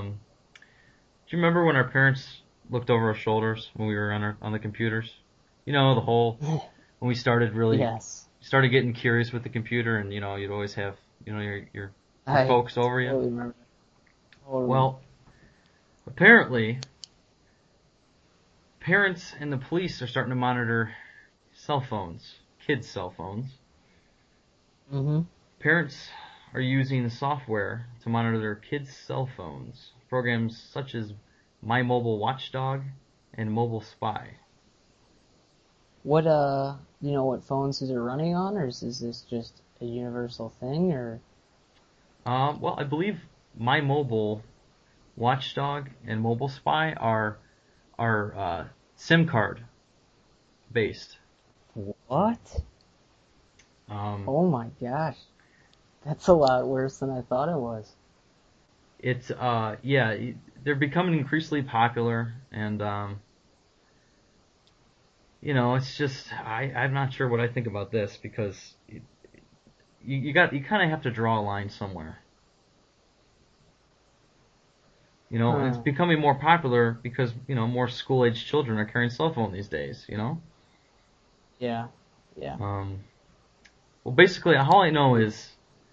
S1: Do you remember when our parents looked over our shoulders when we were on the computers? The whole when we
S2: Yes,
S1: started getting curious with the computer, and you'd always have your
S2: I
S1: folks over you.
S2: totally remember. Totally.
S1: Well, apparently, parents and the police are starting to monitor cell phones, kids' cell phones.
S2: Mm-hmm.
S1: Parents are using the software to monitor their kids' cell phones. Programs such as My Mobile Watchdog and Mobile Spy.
S2: What you know what phones is it running on, or is this just a universal thing, or
S1: Well, I believe My Mobile Watchdog and Mobile Spy are SIM card based.
S2: what?
S1: Um,
S2: Oh my gosh, that's a lot worse than I thought it was.
S1: it's yeah, they're becoming increasingly popular, and it's just I'm not sure what I think about this, because you kind of have to draw a line somewhere. And it's
S2: Huh.
S1: becoming more popular because more school age children are carrying cell phone these days.
S2: Yeah. Yeah.
S1: Um, well, basically, all I know is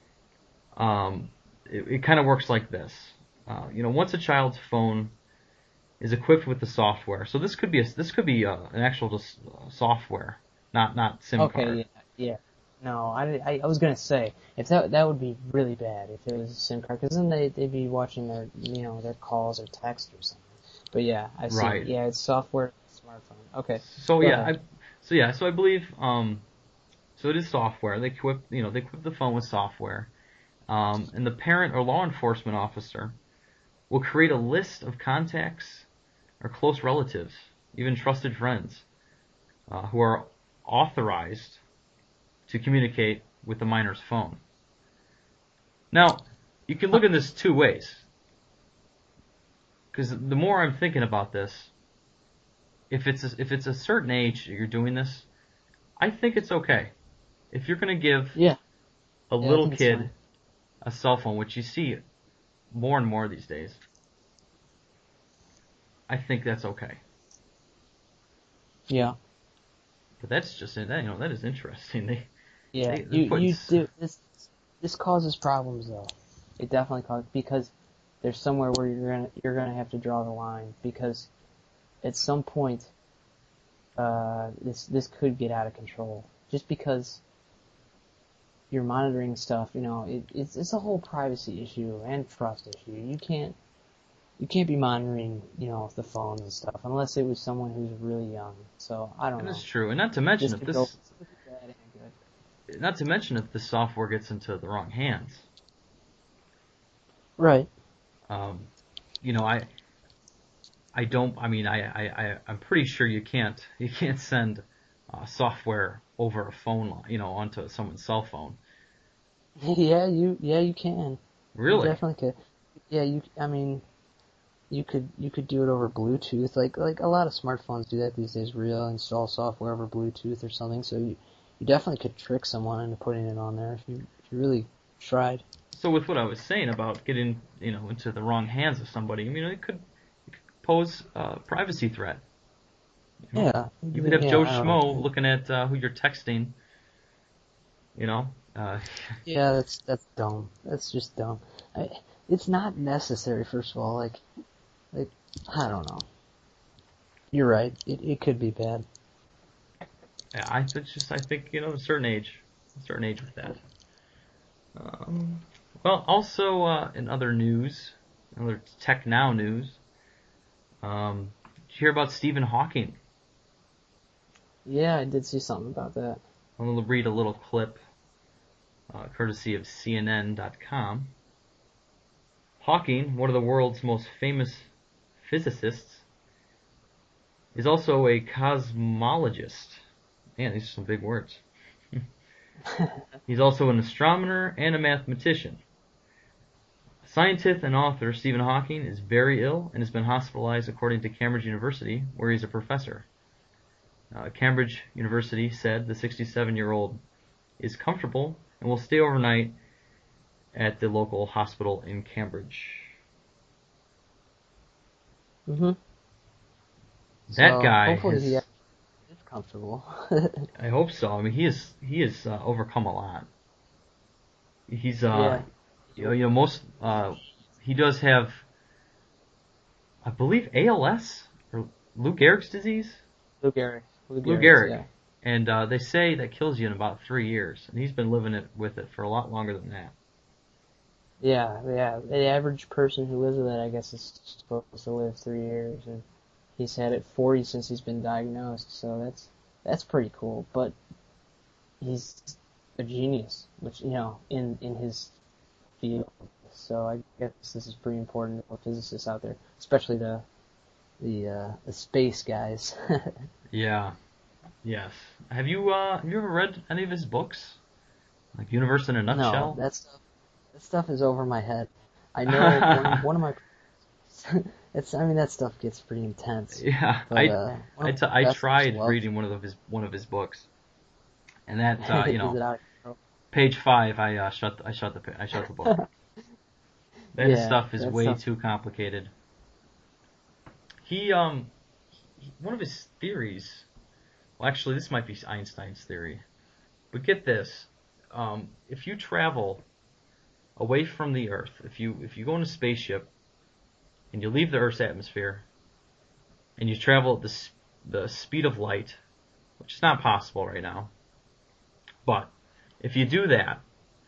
S1: it kind of works like this. Once a child's phone is equipped with the software, so this could be an actual just software, not SIM
S2: Okay.
S1: card.
S2: Yeah. Yeah. No, I was gonna say if that would be really bad if it was a SIM card, because then they'd be watching their their calls or text or something. But yeah, I've seen it.
S1: Right.
S2: Yeah, it's software smartphone. Okay,
S1: So
S2: go
S1: yeah,
S2: ahead.
S1: so I believe so it is software. They equip the phone with software. And the parent or law enforcement officer will create a list of contacts or close relatives, even trusted friends, who are authorized to communicate with the minor's phone. Now, you can look at this two ways, because the more I'm thinking about this, if it's a certain age you're doing this, I think it's okay. If you're going to give
S2: Yeah,
S1: a
S2: yeah, I
S1: little
S2: think it's
S1: kid
S2: fine.
S1: a cell phone, which you see more and more these days, I think that's okay.
S2: Yeah,
S1: But that's just that is interesting.
S2: yeah.
S1: They're putting
S2: You do this causes problems though. It definitely causes because there's somewhere where you're gonna have to draw the line because at some point this could get out of control just because you're monitoring stuff. It's a whole privacy issue and trust issue. You can't be monitoring the phones and stuff unless it was someone who's really young. So I don't
S1: that is
S2: know.
S1: true, and not to mention
S2: This
S1: if
S2: could go
S1: this
S2: this could be bad and good.
S1: not to mention if the software gets into the wrong hands.
S2: Right.
S1: Um, you know, I don't. I mean, I'm pretty sure you can't send software over a phone line, onto someone's cell phone.
S2: Yeah, you can. You
S1: Really?
S2: definitely could. Yeah, I mean, you could do it over Bluetooth. Like a lot of smartphones do that these days. Where you install software over Bluetooth or something. So you definitely could trick someone into putting it on there if you really tried.
S1: So with what I was saying about getting, into the wrong hands of somebody, I mean, it could pose a privacy threat. You know,
S2: Yeah,
S1: you could have Joe
S2: I don't
S1: Schmo
S2: know.
S1: looking at who you're texting. You know, uh,
S2: Yeah, that's dumb. That's just dumb. It's not necessary. First of all, like I don't know. You're right. It could be bad.
S1: I think a certain age with that. Well, also in other news, other tech now news, did you hear about Stephen Hawking?
S2: Yeah, I did see something about that.
S1: I'm going to read a little clip, courtesy of CNN.com. Hawking, one of the world's most famous physicists, is also a cosmologist. Man, these are some big words. He's also an astronomer and a mathematician. Scientist and author Stephen Hawking is very ill and has been hospitalized according to Cambridge University, where he's a professor. Cambridge University said the 67-year-old is comfortable and will stay overnight at the local hospital in Cambridge.
S2: Mhm.
S1: That
S2: So
S1: guy
S2: hopefully
S1: has,
S2: he is comfortable.
S1: I hope so. I mean, he has overcome a lot. He's
S2: Yeah.
S1: most he does have, I believe, ALS or Lou Gehrig's disease.
S2: Lou Gehrig. Lou
S1: Lou
S2: Gehrig's,
S1: Gehrig,
S2: yeah.
S1: and they say that kills you in about 3 years, and he's been living it with it for a lot longer than that.
S2: Yeah. The average person who lives with it, I guess, is supposed to live 3 years, and he's had it 40 since he's been diagnosed. So that's pretty cool. But he's a genius, which in his field. So I guess this is pretty important for physicists out there, especially the space guys.
S1: Yeah. Yes. Have you ever read any of his books? Like Universe in a
S2: No,
S1: Nutshell?
S2: that stuff is over my head. I know one of my that stuff gets pretty intense.
S1: Yeah,
S2: But one of my
S1: I
S2: professors
S1: tried
S2: loves
S1: reading one of his books, and that
S2: it. Is it out of control?
S1: page 5, I shut the book. That
S2: Yeah,
S1: stuff is
S2: that
S1: way
S2: stuff.
S1: too complicated. He one of his theories. Well, actually, this might be Einstein's theory, but get this: if you travel away from the Earth, if you go in a spaceship and you leave the Earth's atmosphere and you travel at the speed of light, which is not possible right now, but if you do that,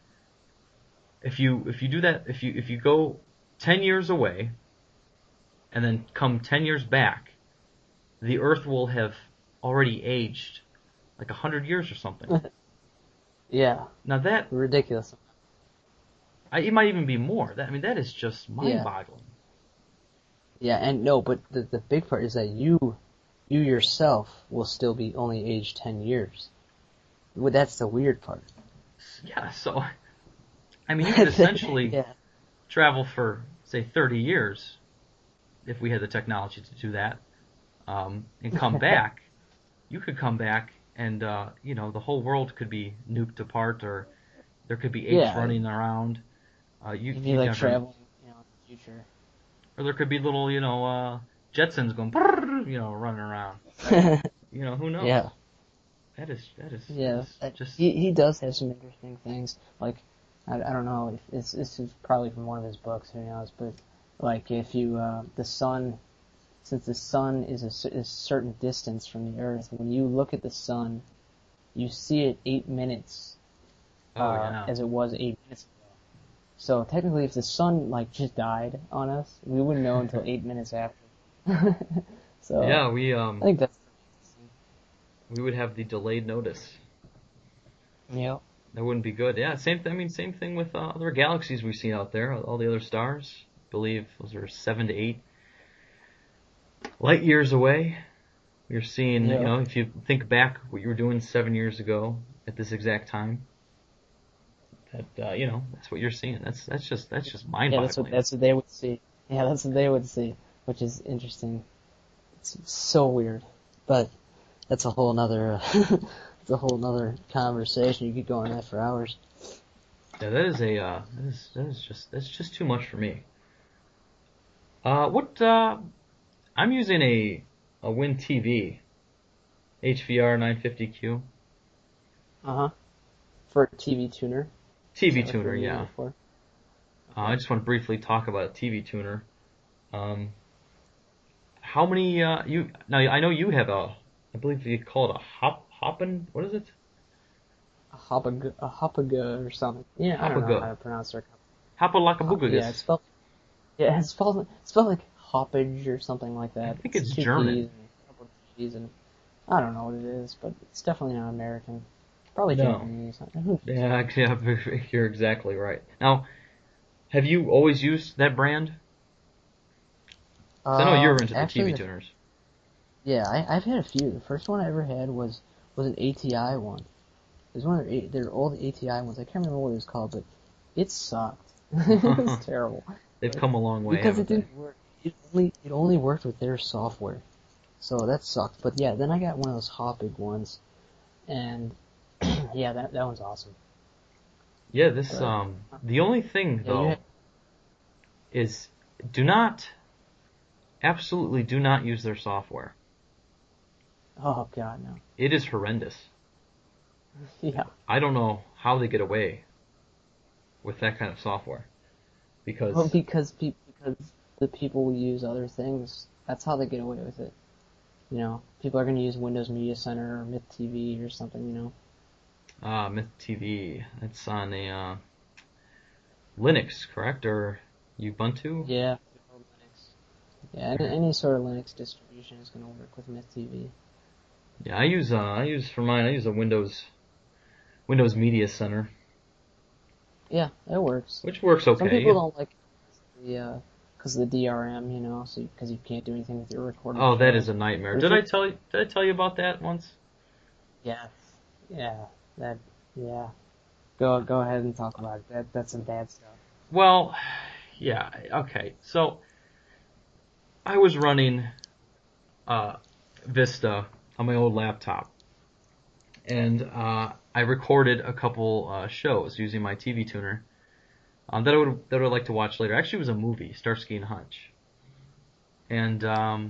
S1: if you do that, if you go 10 years away and then come 10 years back, the Earth will have already aged like 100 years or something.
S2: Yeah,
S1: Now that
S2: ridiculous.
S1: it might even be more. That is just
S2: Yeah,
S1: mind-boggling.
S2: yeah, and no, but the big part is that you yourself will still be only aged 10 years. Well, that's the weird part.
S1: Yeah, so you could essentially
S2: Yeah.
S1: travel for say 30 years if we had the technology to do that, and come back. You could come back, and the whole world could be nuked apart, or there could be apes
S2: Yeah,
S1: running around.
S2: you'd be
S1: You
S2: like
S1: never,
S2: traveling, in the future.
S1: or there could be little Jetsons going, running around. Who knows?
S2: Yeah,
S1: That
S2: yeah.
S1: is just
S2: He does have some interesting things. Like, I don't know if this is probably from one of his books, who knows? But like, if you the sun, since the sun is a certain distance from the Earth, when you look at the sun, you see it 8 minutes
S1: oh yeah.
S2: as it was 8 minutes ago. So technically, if the sun like just died on us, we wouldn't know until 8 minutes after. So
S1: Yeah,
S2: I think that's
S1: we would have the delayed notice.
S2: yeah.
S1: That wouldn't be good. Yeah, same thing with other galaxies we see out there. All the other stars, I believe those are 7 to 8 light years away. You're seeing,
S2: Yeah.
S1: if you think back what you were doing 7 years ago at this exact time, that that's what you're seeing. That's just
S2: Yeah,
S1: mind-boggling.
S2: that's what they would see. Yeah, that's what they would see, which is interesting. It's so weird, but that's a whole nother it's a whole nother conversation. You could go on that for hours.
S1: Yeah, that's just too much for me. What I'm using a Win TV HVR 950Q
S2: Uh huh. For a TV tuner, is
S1: TV
S2: that what
S1: tuner.
S2: you're using
S1: Yeah,
S2: it for?
S1: I
S2: Okay.
S1: just want to briefly talk about a TV tuner. Um, how many you now? I know you have I believe you call it a hoppin. What is it?
S2: A hopaga or something. Yeah, I don't know how
S1: Hoppaga.
S2: to pronounce it. Yeah,
S1: Hopalakabugagus.
S2: it's spelled like hoppage or something like
S1: I
S2: that.
S1: think
S2: It's
S1: it's
S2: two P's
S1: German.
S2: and a couple of G's, and I don't know what it is, but it's definitely not American. Probably
S1: No.
S2: Japanese. Who knows?
S1: Yeah, you're exactly right. Now, have you always used that brand? Because I know you're into the
S2: Actually,
S1: TV tuners.
S2: yeah, I've had a few. The first one I ever had was an ATI one. It was one of their old ATI ones. I can't remember what it was called, but it sucked. It was terrible.
S1: They've
S2: Like,
S1: come a long way,
S2: because it
S1: haven't they?
S2: didn't work. It only worked with their software, so that sucked. But yeah, then I got one of those Hopig ones, and yeah, that one's awesome.
S1: Yeah,
S2: But
S1: the only thing
S2: yeah, you had
S1: though is do not, absolutely do not use their software.
S2: oh god no.
S1: It is horrendous.
S2: Yeah.
S1: I don't know how they get away with that kind of software
S2: Well,
S1: because
S2: because the people will use other things. That's how they get away with it. People are going to use Windows Media Center or Myth TV or something.
S1: Myth TV, it's on a Linux, correct, or Ubuntu?
S2: Yeah, or Linux. Yeah, any sort of Linux distribution is going to work with Myth TV.
S1: Yeah, I use for mine. I use a Windows Media Center,
S2: Yeah, it works.
S1: which works
S2: Some people
S1: okay.
S2: don't like because of the DRM, so because you can't do anything with your recorded
S1: Oh, that is
S2: shows.
S1: a nightmare.
S2: But if you're
S1: Did I tell you about that once?
S2: yeah, yeah, that yeah, go ahead and talk about it. That's some bad stuff.
S1: Well, yeah, okay. So I was running uh, Vista on my old laptop, and I recorded a couple shows using my TV tuner that I would like to watch later. Actually, it was a movie, Starsky and Hutch, and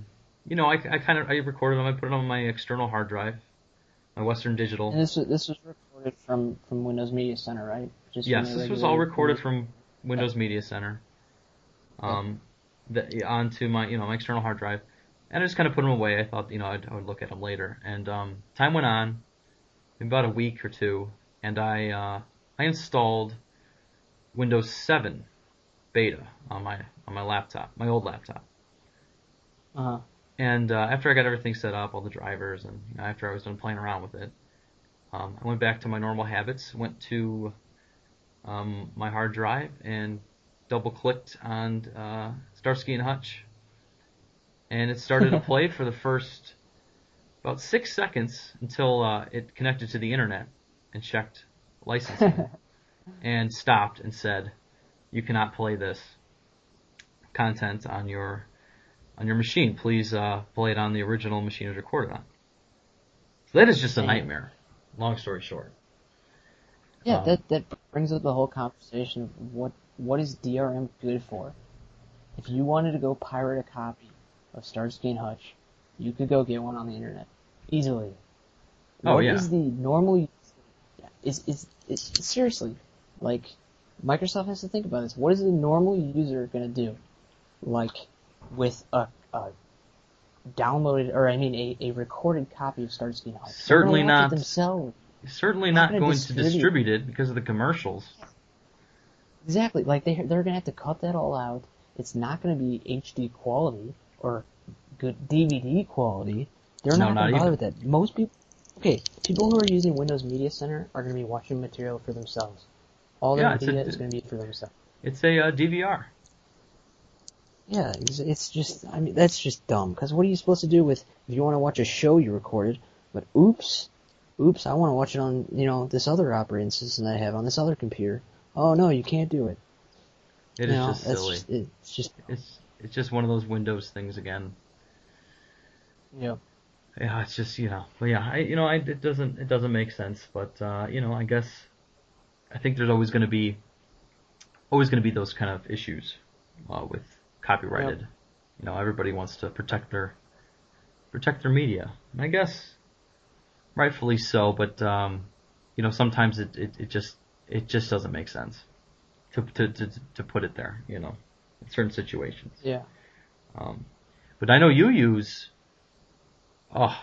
S1: I recorded them. I put it on my external hard drive, my Western Digital.
S2: And this was recorded from Windows Media Center, right? Just from
S1: Yes,
S2: your
S1: this was all
S2: regular
S1: recorded
S2: Windows.
S1: from
S2: Okay.
S1: Windows Media Center,
S2: Okay.
S1: onto my my external hard drive, and I just kind of put them away. I thought I would look at them later, and time went on, about a week or two, and I installed Windows 7 Beta on my laptop, my old laptop.
S2: Uh-huh.
S1: And after I got everything set up, all the drivers, and after I was done playing around with it, I went back to my normal habits, went to my hard drive, and double-clicked on Starsky and Hutch, and it started to play for the first about 6 seconds until it connected to the internet and checked licensing, and stopped and said, "You cannot play this content on your machine. Please play it on the original machine it was recorded on." So that is just a
S2: Man.
S1: nightmare. Long story short.
S2: Yeah, that brings up the whole conversation of what is DRM good for? If you wanted to go pirate a copy of Starsky and Hutch, you could go get one on the internet easily.
S1: Oh,
S2: What
S1: yeah.
S2: is the normal? Is seriously, like, Microsoft has to think about this. What is the normal user gonna do? Like, with a downloaded, or I mean a recorded copy of Starsky and Hutch.
S1: Certainly
S2: They're gonna watch
S1: not.
S2: it themselves.
S1: Certainly
S2: Not
S1: not
S2: gonna
S1: going to
S2: distribute.
S1: distribute it because of the commercials.
S2: Exactly. Like they're gonna have to cut that all out. It's not gonna be HD quality or good DVD quality. They're
S1: No,
S2: not
S1: not
S2: gonna bother
S1: even.
S2: with that. Most people, okay, people who are using Windows Media Center are gonna be watching material for themselves. All their
S1: Yeah,
S2: media is gonna be for themselves.
S1: it's a DVR.
S2: Yeah, it's just, I mean, that's just dumb. Because what are you supposed to do with, if you want to watch a show you recorded, but oops, I want to watch it on, this other operating system I have on this other computer. Oh no, you can't do it.
S1: It is just
S2: That's
S1: silly.
S2: it's just,
S1: It's just one of those Windows things again.
S2: yeah.
S1: Yeah, it's just but yeah, it doesn't make sense. But I guess I think there's always going to be those kind of issues with
S2: Yep.
S1: copyrighted. Everybody wants to protect their media, and I guess rightfully so. But sometimes it just doesn't make sense to put it there. In certain situations.
S2: Yeah.
S1: But I know you use. Oh,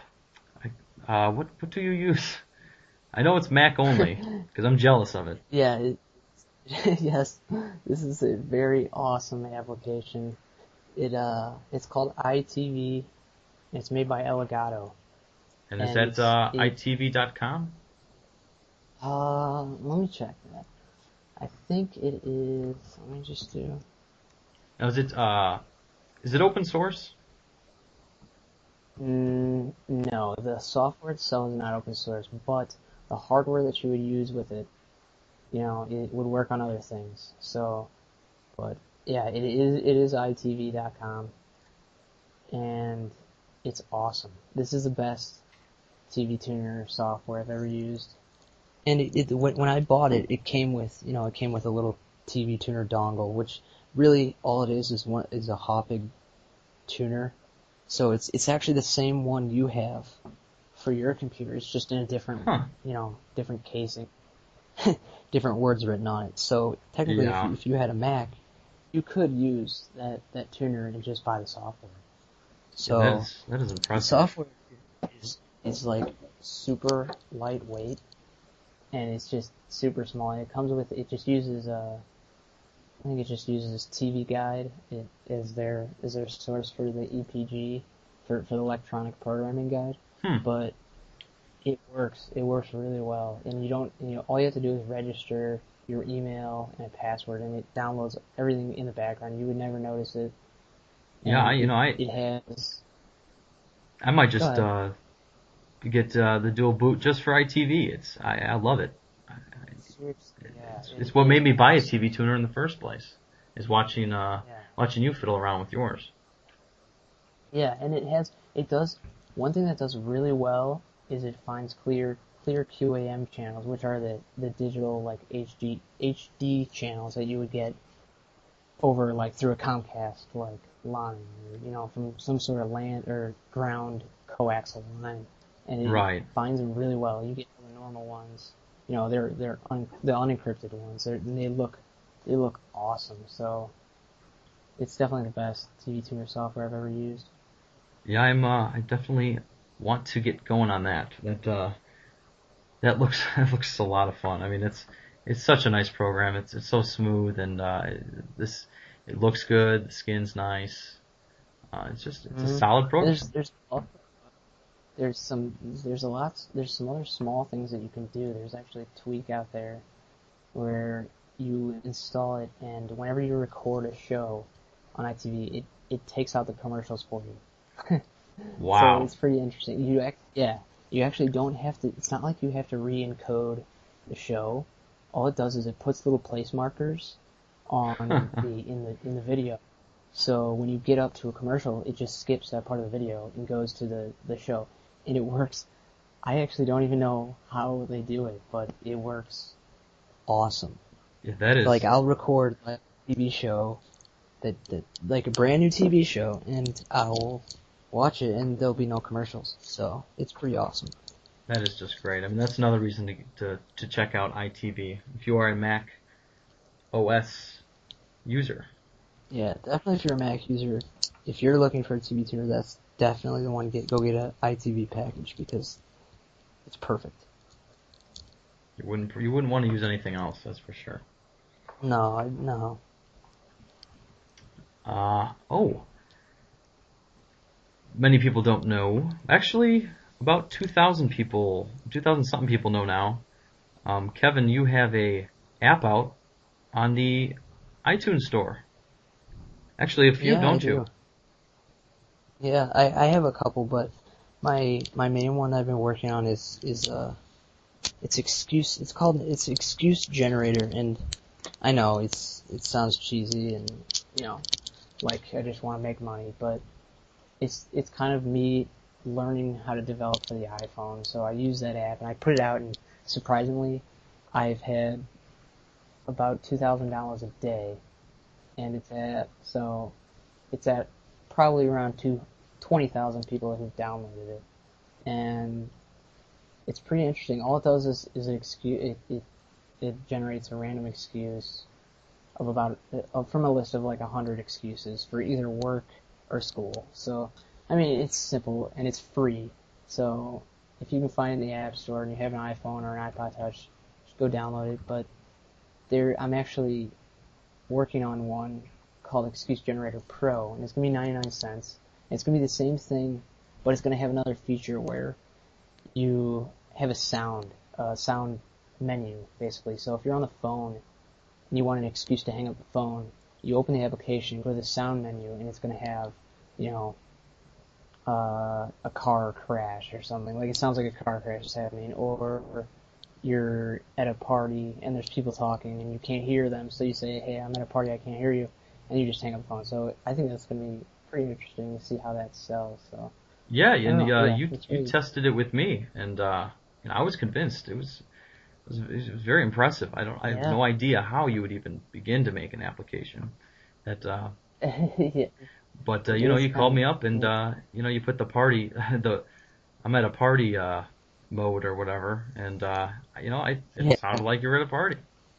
S1: what do you use? I know it's Mac only because I'm jealous of it.
S2: Yeah, yes, this is a very awesome application. It's called ITV. It's made by Elgato,
S1: And is
S2: and
S1: that
S2: it
S1: itv.com?
S2: let me check that. I think it is. Let me just do.
S1: Now is it open source?
S2: No, the software itself is not open source, but the hardware that you would use with it, it would work on other things. So, but yeah, it is itv.com, and it's awesome. This is the best TV tuner software I've ever used. And when I bought it, it came with a little TV tuner dongle, which really all it is a Hopig tuner. So it's actually the same one you have for your computer. It's just in a different,
S1: Huh.
S2: different casing, different words written on it. So technically,
S1: Yeah.
S2: if you had a Mac, you could use that tuner and just buy the software. So
S1: That is
S2: the
S1: impressive.
S2: software is like super lightweight, and it's just super small. And it just uses I think it just uses TV Guide. It is their source for the EPG for the electronic programming guide. But it works. It works really well, and all you have to do is register your email and password, and it downloads everything in the background. You would never notice it.
S1: Yeah,
S2: And
S1: I
S2: it has.
S1: I might
S2: Go
S1: just
S2: ahead.
S1: get the dual boot just for ITV. I love it.
S2: Seriously, yeah,
S1: It's
S2: it
S1: what
S2: is
S1: made me buy a
S2: awesome.
S1: TV tuner in the first place. Is watching
S2: Yeah.
S1: watching you fiddle around with yours.
S2: Yeah, and it does, one thing that does really well is it finds clear QAM channels, which are the digital, like, HD channels that you would get over, like, through a Comcast, like, line, or, from some sort of land or ground coaxial line, and it
S1: Right.
S2: finds them really well. You get the normal ones, the unencrypted ones. They look awesome. So it's definitely the best TV tuner software I've ever used.
S1: Yeah, I definitely want to get going on that. That That looks that looks a lot of fun. I mean, it's such a nice program. It's so smooth and this it looks good. The skin's nice. It's a
S2: Hmm.
S1: solid program.
S2: There's some other small things that you can do. There's actually a tweak out there where you install it, and whenever you record a show on ITV, it takes out the commercials for you. So
S1: Wow.
S2: it's pretty interesting. You actually don't have to. It's not like you have to re-encode the show. All it does is it puts little place markers on the video. So when you get up to a commercial, it just skips that part of the video and goes to the show, and it works. I actually don't even know how they do it, but it works awesome.
S1: Yeah, that
S2: Like
S1: is
S2: I'll record a TV show that like a brand new TV show, and I'll watch it, and there'll be no commercials. So it's pretty awesome.
S1: that is just great. I mean, that's another reason to check out ITV if you are a Mac OS user.
S2: Yeah, definitely if you're a Mac user, if you're looking for a TV tuner, that's definitely the one to go get a ITV package because it's perfect.
S1: You wouldn't want to use anything else, that's for sure.
S2: No.
S1: Oh, many people don't know. Actually, about 2,000 people, 2,000 something people know now. Kevin, you have a app out on the iTunes store. Actually, a few,
S2: Yeah, I
S1: don't you?
S2: do. Yeah, I have a couple, but my main one I've been working on is it's excuse generator, and I know it sounds cheesy and you know like I just want to make money, but it's kind of me learning how to develop for the iPhone. So I use that app and I put it out, and surprisingly, I've had about $2,000 a day, and it's at probably around 20,000 people who've downloaded it, and it's pretty interesting. All it does is an excuse. It generates a random excuse of about from a list of like 100 excuses for either work or school. So, I mean, it's simple and it's free. So, if you can find it in the App Store and you have an iPhone or an iPod Touch, just go download it. But I'm actually working on one called Excuse Generator Pro, and it's gonna be 99 cents. And it's gonna be the same thing, but it's gonna have another feature where you have a sound menu basically. So if you're on the phone and you want an excuse to hang up the phone, you open the application, go to the sound menu, and it's going to have, you know, a car crash or something. Like it sounds like a car crash is happening, or you're at a party and there's people talking and you can't hear them, so you say, "Hey, I'm at a party, I can't hear you," and you just hang up the phone. So I think that's going to be pretty interesting to see how that sells. So
S1: Yeah,
S2: I don't
S1: and
S2: know. Yeah, it's
S1: you
S2: really
S1: tested it with me, and I was convinced. It was very impressive. I have
S2: yeah.
S1: no idea how you would even begin to make an application. That,
S2: Yeah,
S1: but
S2: it is
S1: you called
S2: kind
S1: me up and
S2: of
S1: you put the party the I'm at a party mode or whatever, and it
S2: yeah.
S1: sounded like you were at a party.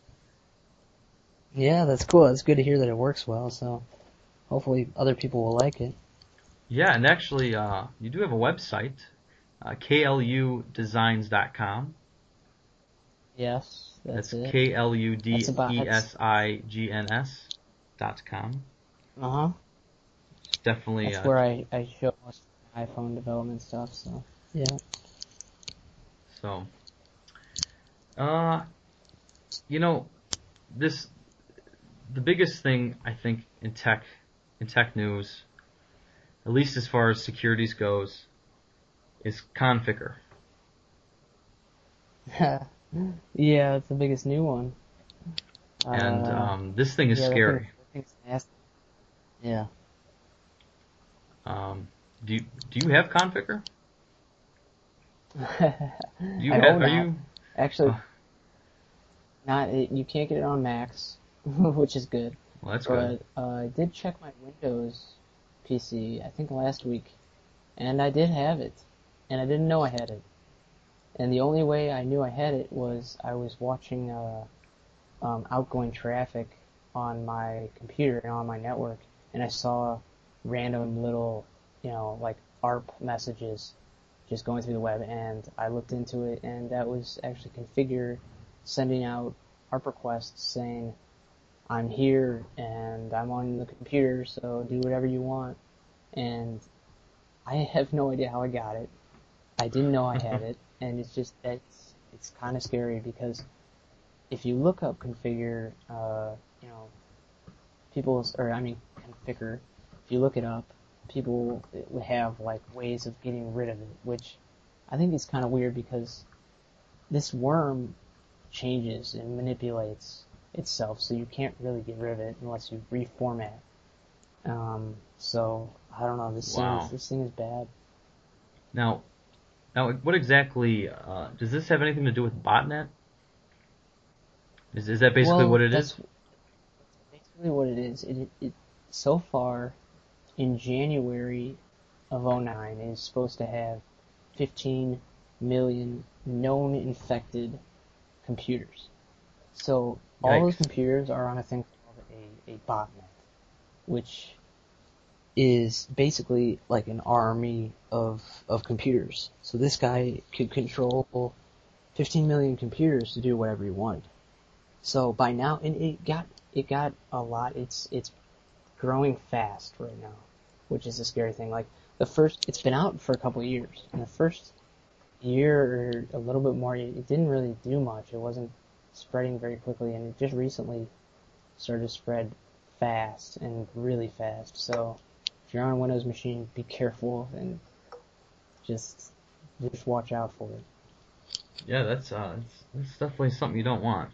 S2: Yeah, that's cool. It's good to hear that it works well. So hopefully other people will like it.
S1: Yeah, and actually, you do have a website, kludesigns.com.
S2: Yes,
S1: That's
S2: that's it. That's about that's
S1: KLUDESIGNS.com.
S2: uh-huh.
S1: It's definitely
S2: That's where I show most of my iPhone development stuff. So yeah.
S1: so. Uh, you know, this the biggest thing I think in tech news, at least as far as securities goes, is Conficker.
S2: Yeah, it's the biggest new one.
S1: And
S2: Uh,
S1: this thing is
S2: yeah,
S1: scary.
S2: that thing's nasty. Yeah.
S1: Um, do you have Conficker? Do you
S2: I
S1: have
S2: hope
S1: are
S2: not.
S1: you?
S2: Actually,
S1: Uh,
S2: you can't get it on Macs, which is good.
S1: well, that's good.
S2: But I did check my Windows PC, I think last week, and I did have it, and I didn't know I had it. And the only way I knew I had it was I was watching outgoing traffic on my computer and on my network, and I saw random little, like ARP messages just going through the web, and I looked into it, and that was actually configure sending out ARP requests saying, I'm here and I'm on the computer, so do whatever you want. And I have no idea how I got it. I didn't know I had it, and it's kind of scary because if you look up configure, configure, if you look it up, people would have like ways of getting rid of it, which I think is kind of weird because this worm changes and manipulates itself, so you can't really get rid of it unless you reformat. So I don't know. This thing is bad.
S1: Now, what exactly does this have anything to do with botnet? Is that basically what it is?
S2: That's basically what it is. It so far in January of 2009 is supposed to have 15 million known infected computers. So all those computers are on a thing called a botnet, which is basically like an army of computers. So this guy could control 15 million computers to do whatever he wanted. So by now, and it got a lot. It's growing fast right now, which is a scary thing. Like it's been out for a couple of years, and the first year or a little bit more, it didn't really do much. It wasn't spreading very quickly, and it just recently started to spread fast and really fast. So if you're on a Windows machine, be careful and just watch out for it.
S1: Yeah, that's definitely something you don't want.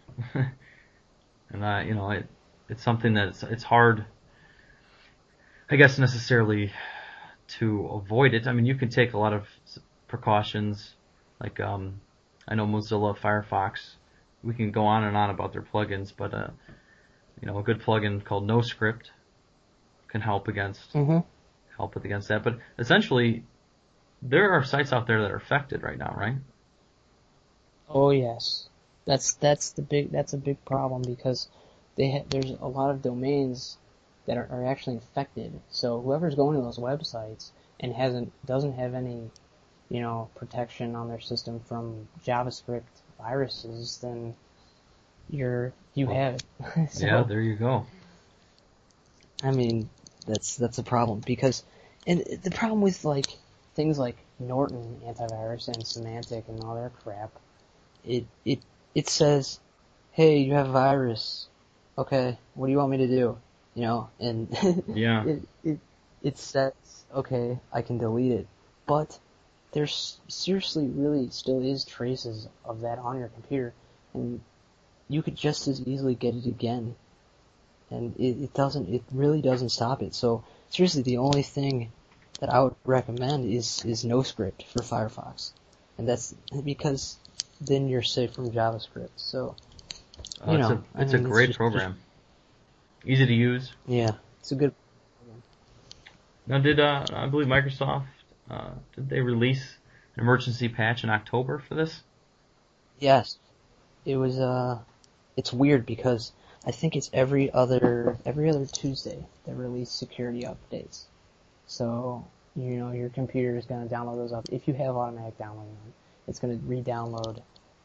S1: And it's something that it's hard, I guess, necessarily to avoid it. I mean, you can take a lot of precautions, like I know Mozilla Firefox. We can go on and on about their plugins, but a good plugin called NoScript can help against that. But essentially, there are sites out there that are affected right now, right?
S2: Oh yes, that's a big problem because there's a lot of domains that are actually infected. So whoever's going to those websites and doesn't have any protection on their system from JavaScript viruses, then you have it. So,
S1: yeah, there you go.
S2: I mean, that's a problem because, and the problem with like things like Norton antivirus and Symantec and all their crap, it says, hey, you have a virus. Okay, what do you want me to do? And
S1: yeah,
S2: it says, okay, I can delete it, but there's seriously really still is traces of that on your computer, and you could just as easily get it again. And it really doesn't stop it. So seriously, the only thing that I would recommend is NoScript for Firefox. And that's because then you're safe from JavaScript. So,
S1: it's a great program. Easy to use.
S2: Yeah, it's a good program.
S1: Now, did I believe Microsoft did they release an emergency patch in October for this?
S2: Yes. It was it's weird because I think it's every other Tuesday they release security updates. So, your computer is going to download those up. If you have automatic downloading, it's going to re-download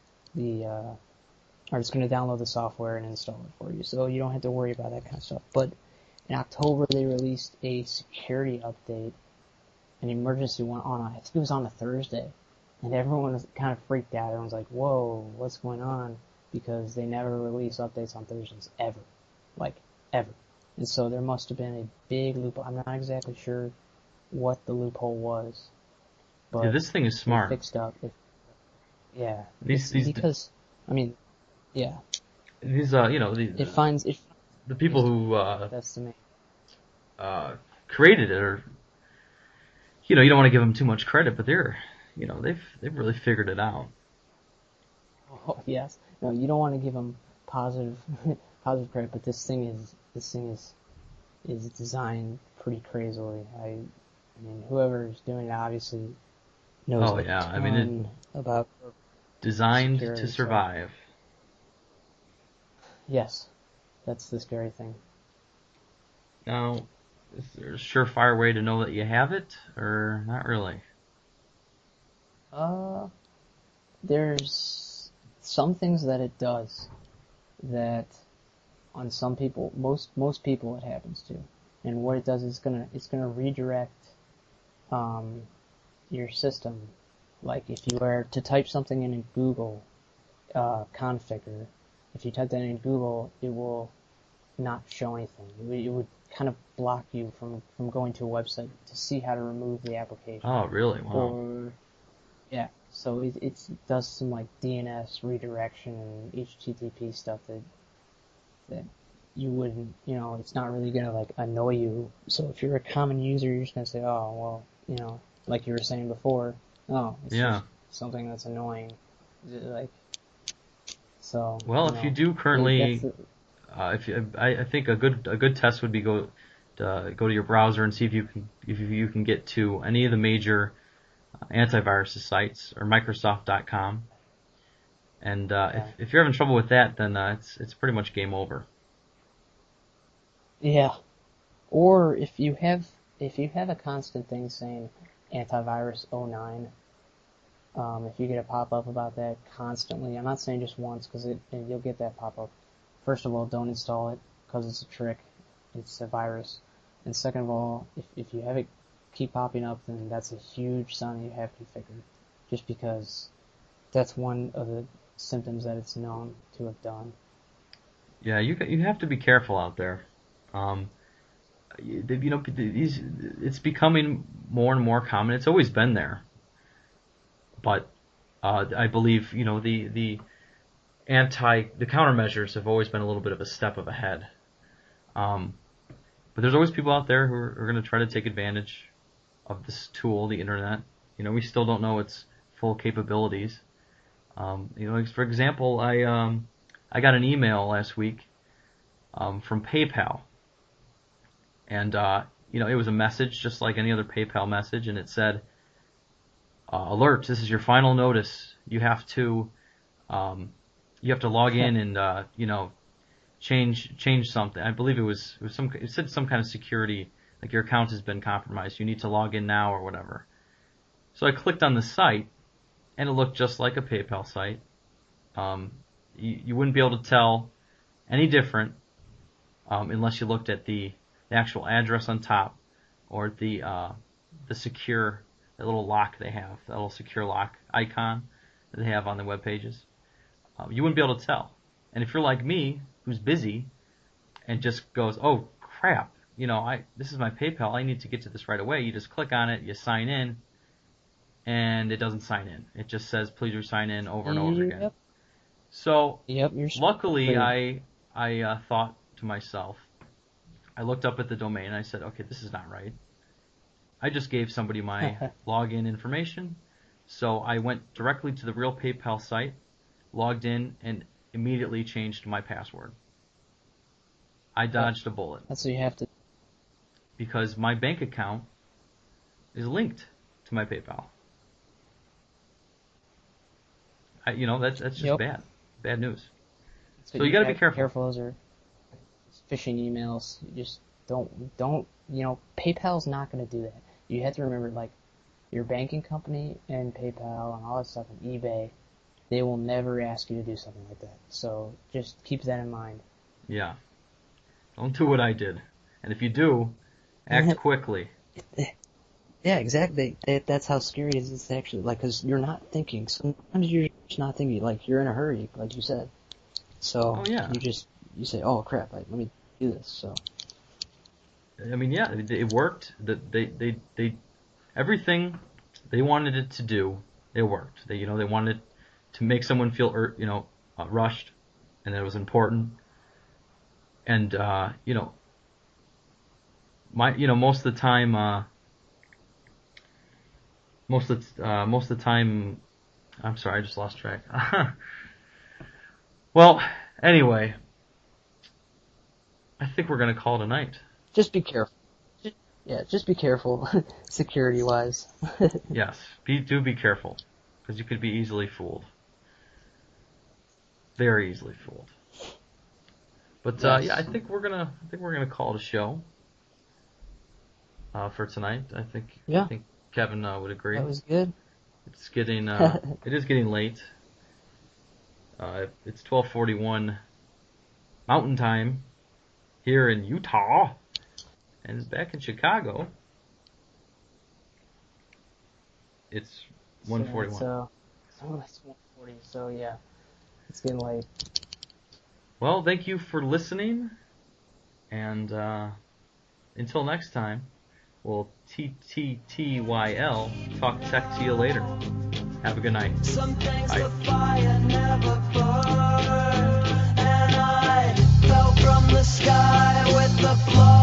S2: or it's going to download the software and install it for you. So you don't have to worry about that kind of stuff. But in October they released a security update, an emergency one I think it was on a Thursday. And everyone was kind of freaked out. Everyone's like, whoa, what's going on? Because they never release updates on Thursdays, ever. Like, ever. And so there must have been a big loophole. I'm not exactly sure what the loophole was. But
S1: yeah, this thing is smart.
S2: Fixed up. Yeah.
S1: These
S2: because, I mean, yeah.
S1: These the people who
S2: that's the main.
S1: Created it, or you don't want to give them too much credit, but they've really figured it out.
S2: Oh yes, no, you don't want to give them positive credit, but this thing is designed pretty crazily. I mean, whoever's doing it obviously knows
S1: a ton
S2: about
S1: designed
S2: security,
S1: to survive.
S2: So. Yes, that's the scary thing.
S1: Now, is there a surefire way to know that you have it, or not really?
S2: Uh, there's some things that it does that on some people, most people it happens to. And what it does is it's gonna redirect um, your system. Like if you were to type something in Google configure, if you type that in Google, it will not show anything. It would kind of block you from going to a website to see how to remove the application.
S1: Oh, really? Wow.
S2: Or yeah, so it does some like DNS redirection and HTTP stuff that you wouldn't, it's not really gonna like annoy you. So if you're a common user, you're just gonna say, oh well, like you were saying before, oh, it's
S1: Yeah.
S2: just something that's annoying. Like, so.
S1: Well, if you do currently,
S2: that's
S1: I think a good test would be go to your browser and see if you can get to any of the major antivirus sites or Microsoft.com. And if you're having trouble with that, then it's pretty much game over.
S2: Yeah. Or if you have a constant thing saying antivirus 09, if you get a pop-up about that constantly, I'm not saying just once because you'll get that pop-up. First of all, don't install it because it's a trick. It's a virus. And second of all, if you have it keep popping up, then that's a huge sign you have configured. Just because that's one of the symptoms that it's known to have done.
S1: Yeah, you have to be careful out there. It's becoming more and more common. It's always been there, but I believe the countermeasures have always been a little bit of a step of ahead. But there's always people out there who are going to try to take advantage of this tool, the internet. We still don't know its full capabilities. For example, I got an email last week from PayPal, and it was a message just like any other PayPal message, and it said, "Alert! This is your final notice. You have to log in and change something." I believe it said some kind of security, like your account has been compromised. You need to log in now or whatever. So I clicked on the site, and it looked just like a PayPal site. You wouldn't be able to tell any different unless you looked at the actual address on top or the secure, that little lock they have, that little secure lock icon that they have on the web pages. You wouldn't be able to tell. And if you're like me, who's busy and just goes, oh crap, this is my PayPal, I need to get to this right away. You just click on it, you sign in, and it doesn't sign in. It just says, please re-sign in over and over again. So, luckily, I thought to myself, I looked up at the domain and I said, okay, this is not right. I just gave somebody my login information. So I went directly to the real PayPal site, logged in, and immediately changed my password. I dodged a bullet.
S2: That's what you have to.
S1: Because my bank account is linked to my PayPal. That's just bad. Bad news. So you got to be careful.
S2: Those are phishing emails. You just don't. PayPal's not going to do that. You have to remember, like, your banking company and PayPal and all that stuff and eBay, they will never ask you to do something like that. So just keep that in mind.
S1: Yeah. Don't do what I did. And if you do, act quickly.
S2: Yeah, exactly. That's how scary it is. It's actually, like, because you're not thinking. Sometimes you're just not thinking. Like, you're in a hurry, like you said. So you say, oh crap, let me do this. So.
S1: I mean, yeah, it worked. They everything they wanted it to do, it worked. They wanted to make someone feel rushed, and that it was important. And most of the time. Most of the time, I'm sorry, I just lost track. Well, anyway, I think we're gonna call tonight.
S2: Just be careful. Just be careful, security-wise.
S1: Yes, do be careful, because you could be easily fooled. Very easily fooled. But
S2: yes.
S1: I think we're gonna call it a show for tonight. I think Kevin would agree.
S2: That was good.
S1: It's getting it is getting late. It's 12:41 Mountain Time here in Utah, and back in Chicago, it's 1:41.
S2: So it's 1:40. So yeah, it's getting late.
S1: Well, thank you for listening, and until next time, we'll TTTYL talk tech to you later. Have a good night.
S3: Some things
S1: Bye.
S3: the fire never burned, and I fell from the sky with the blood.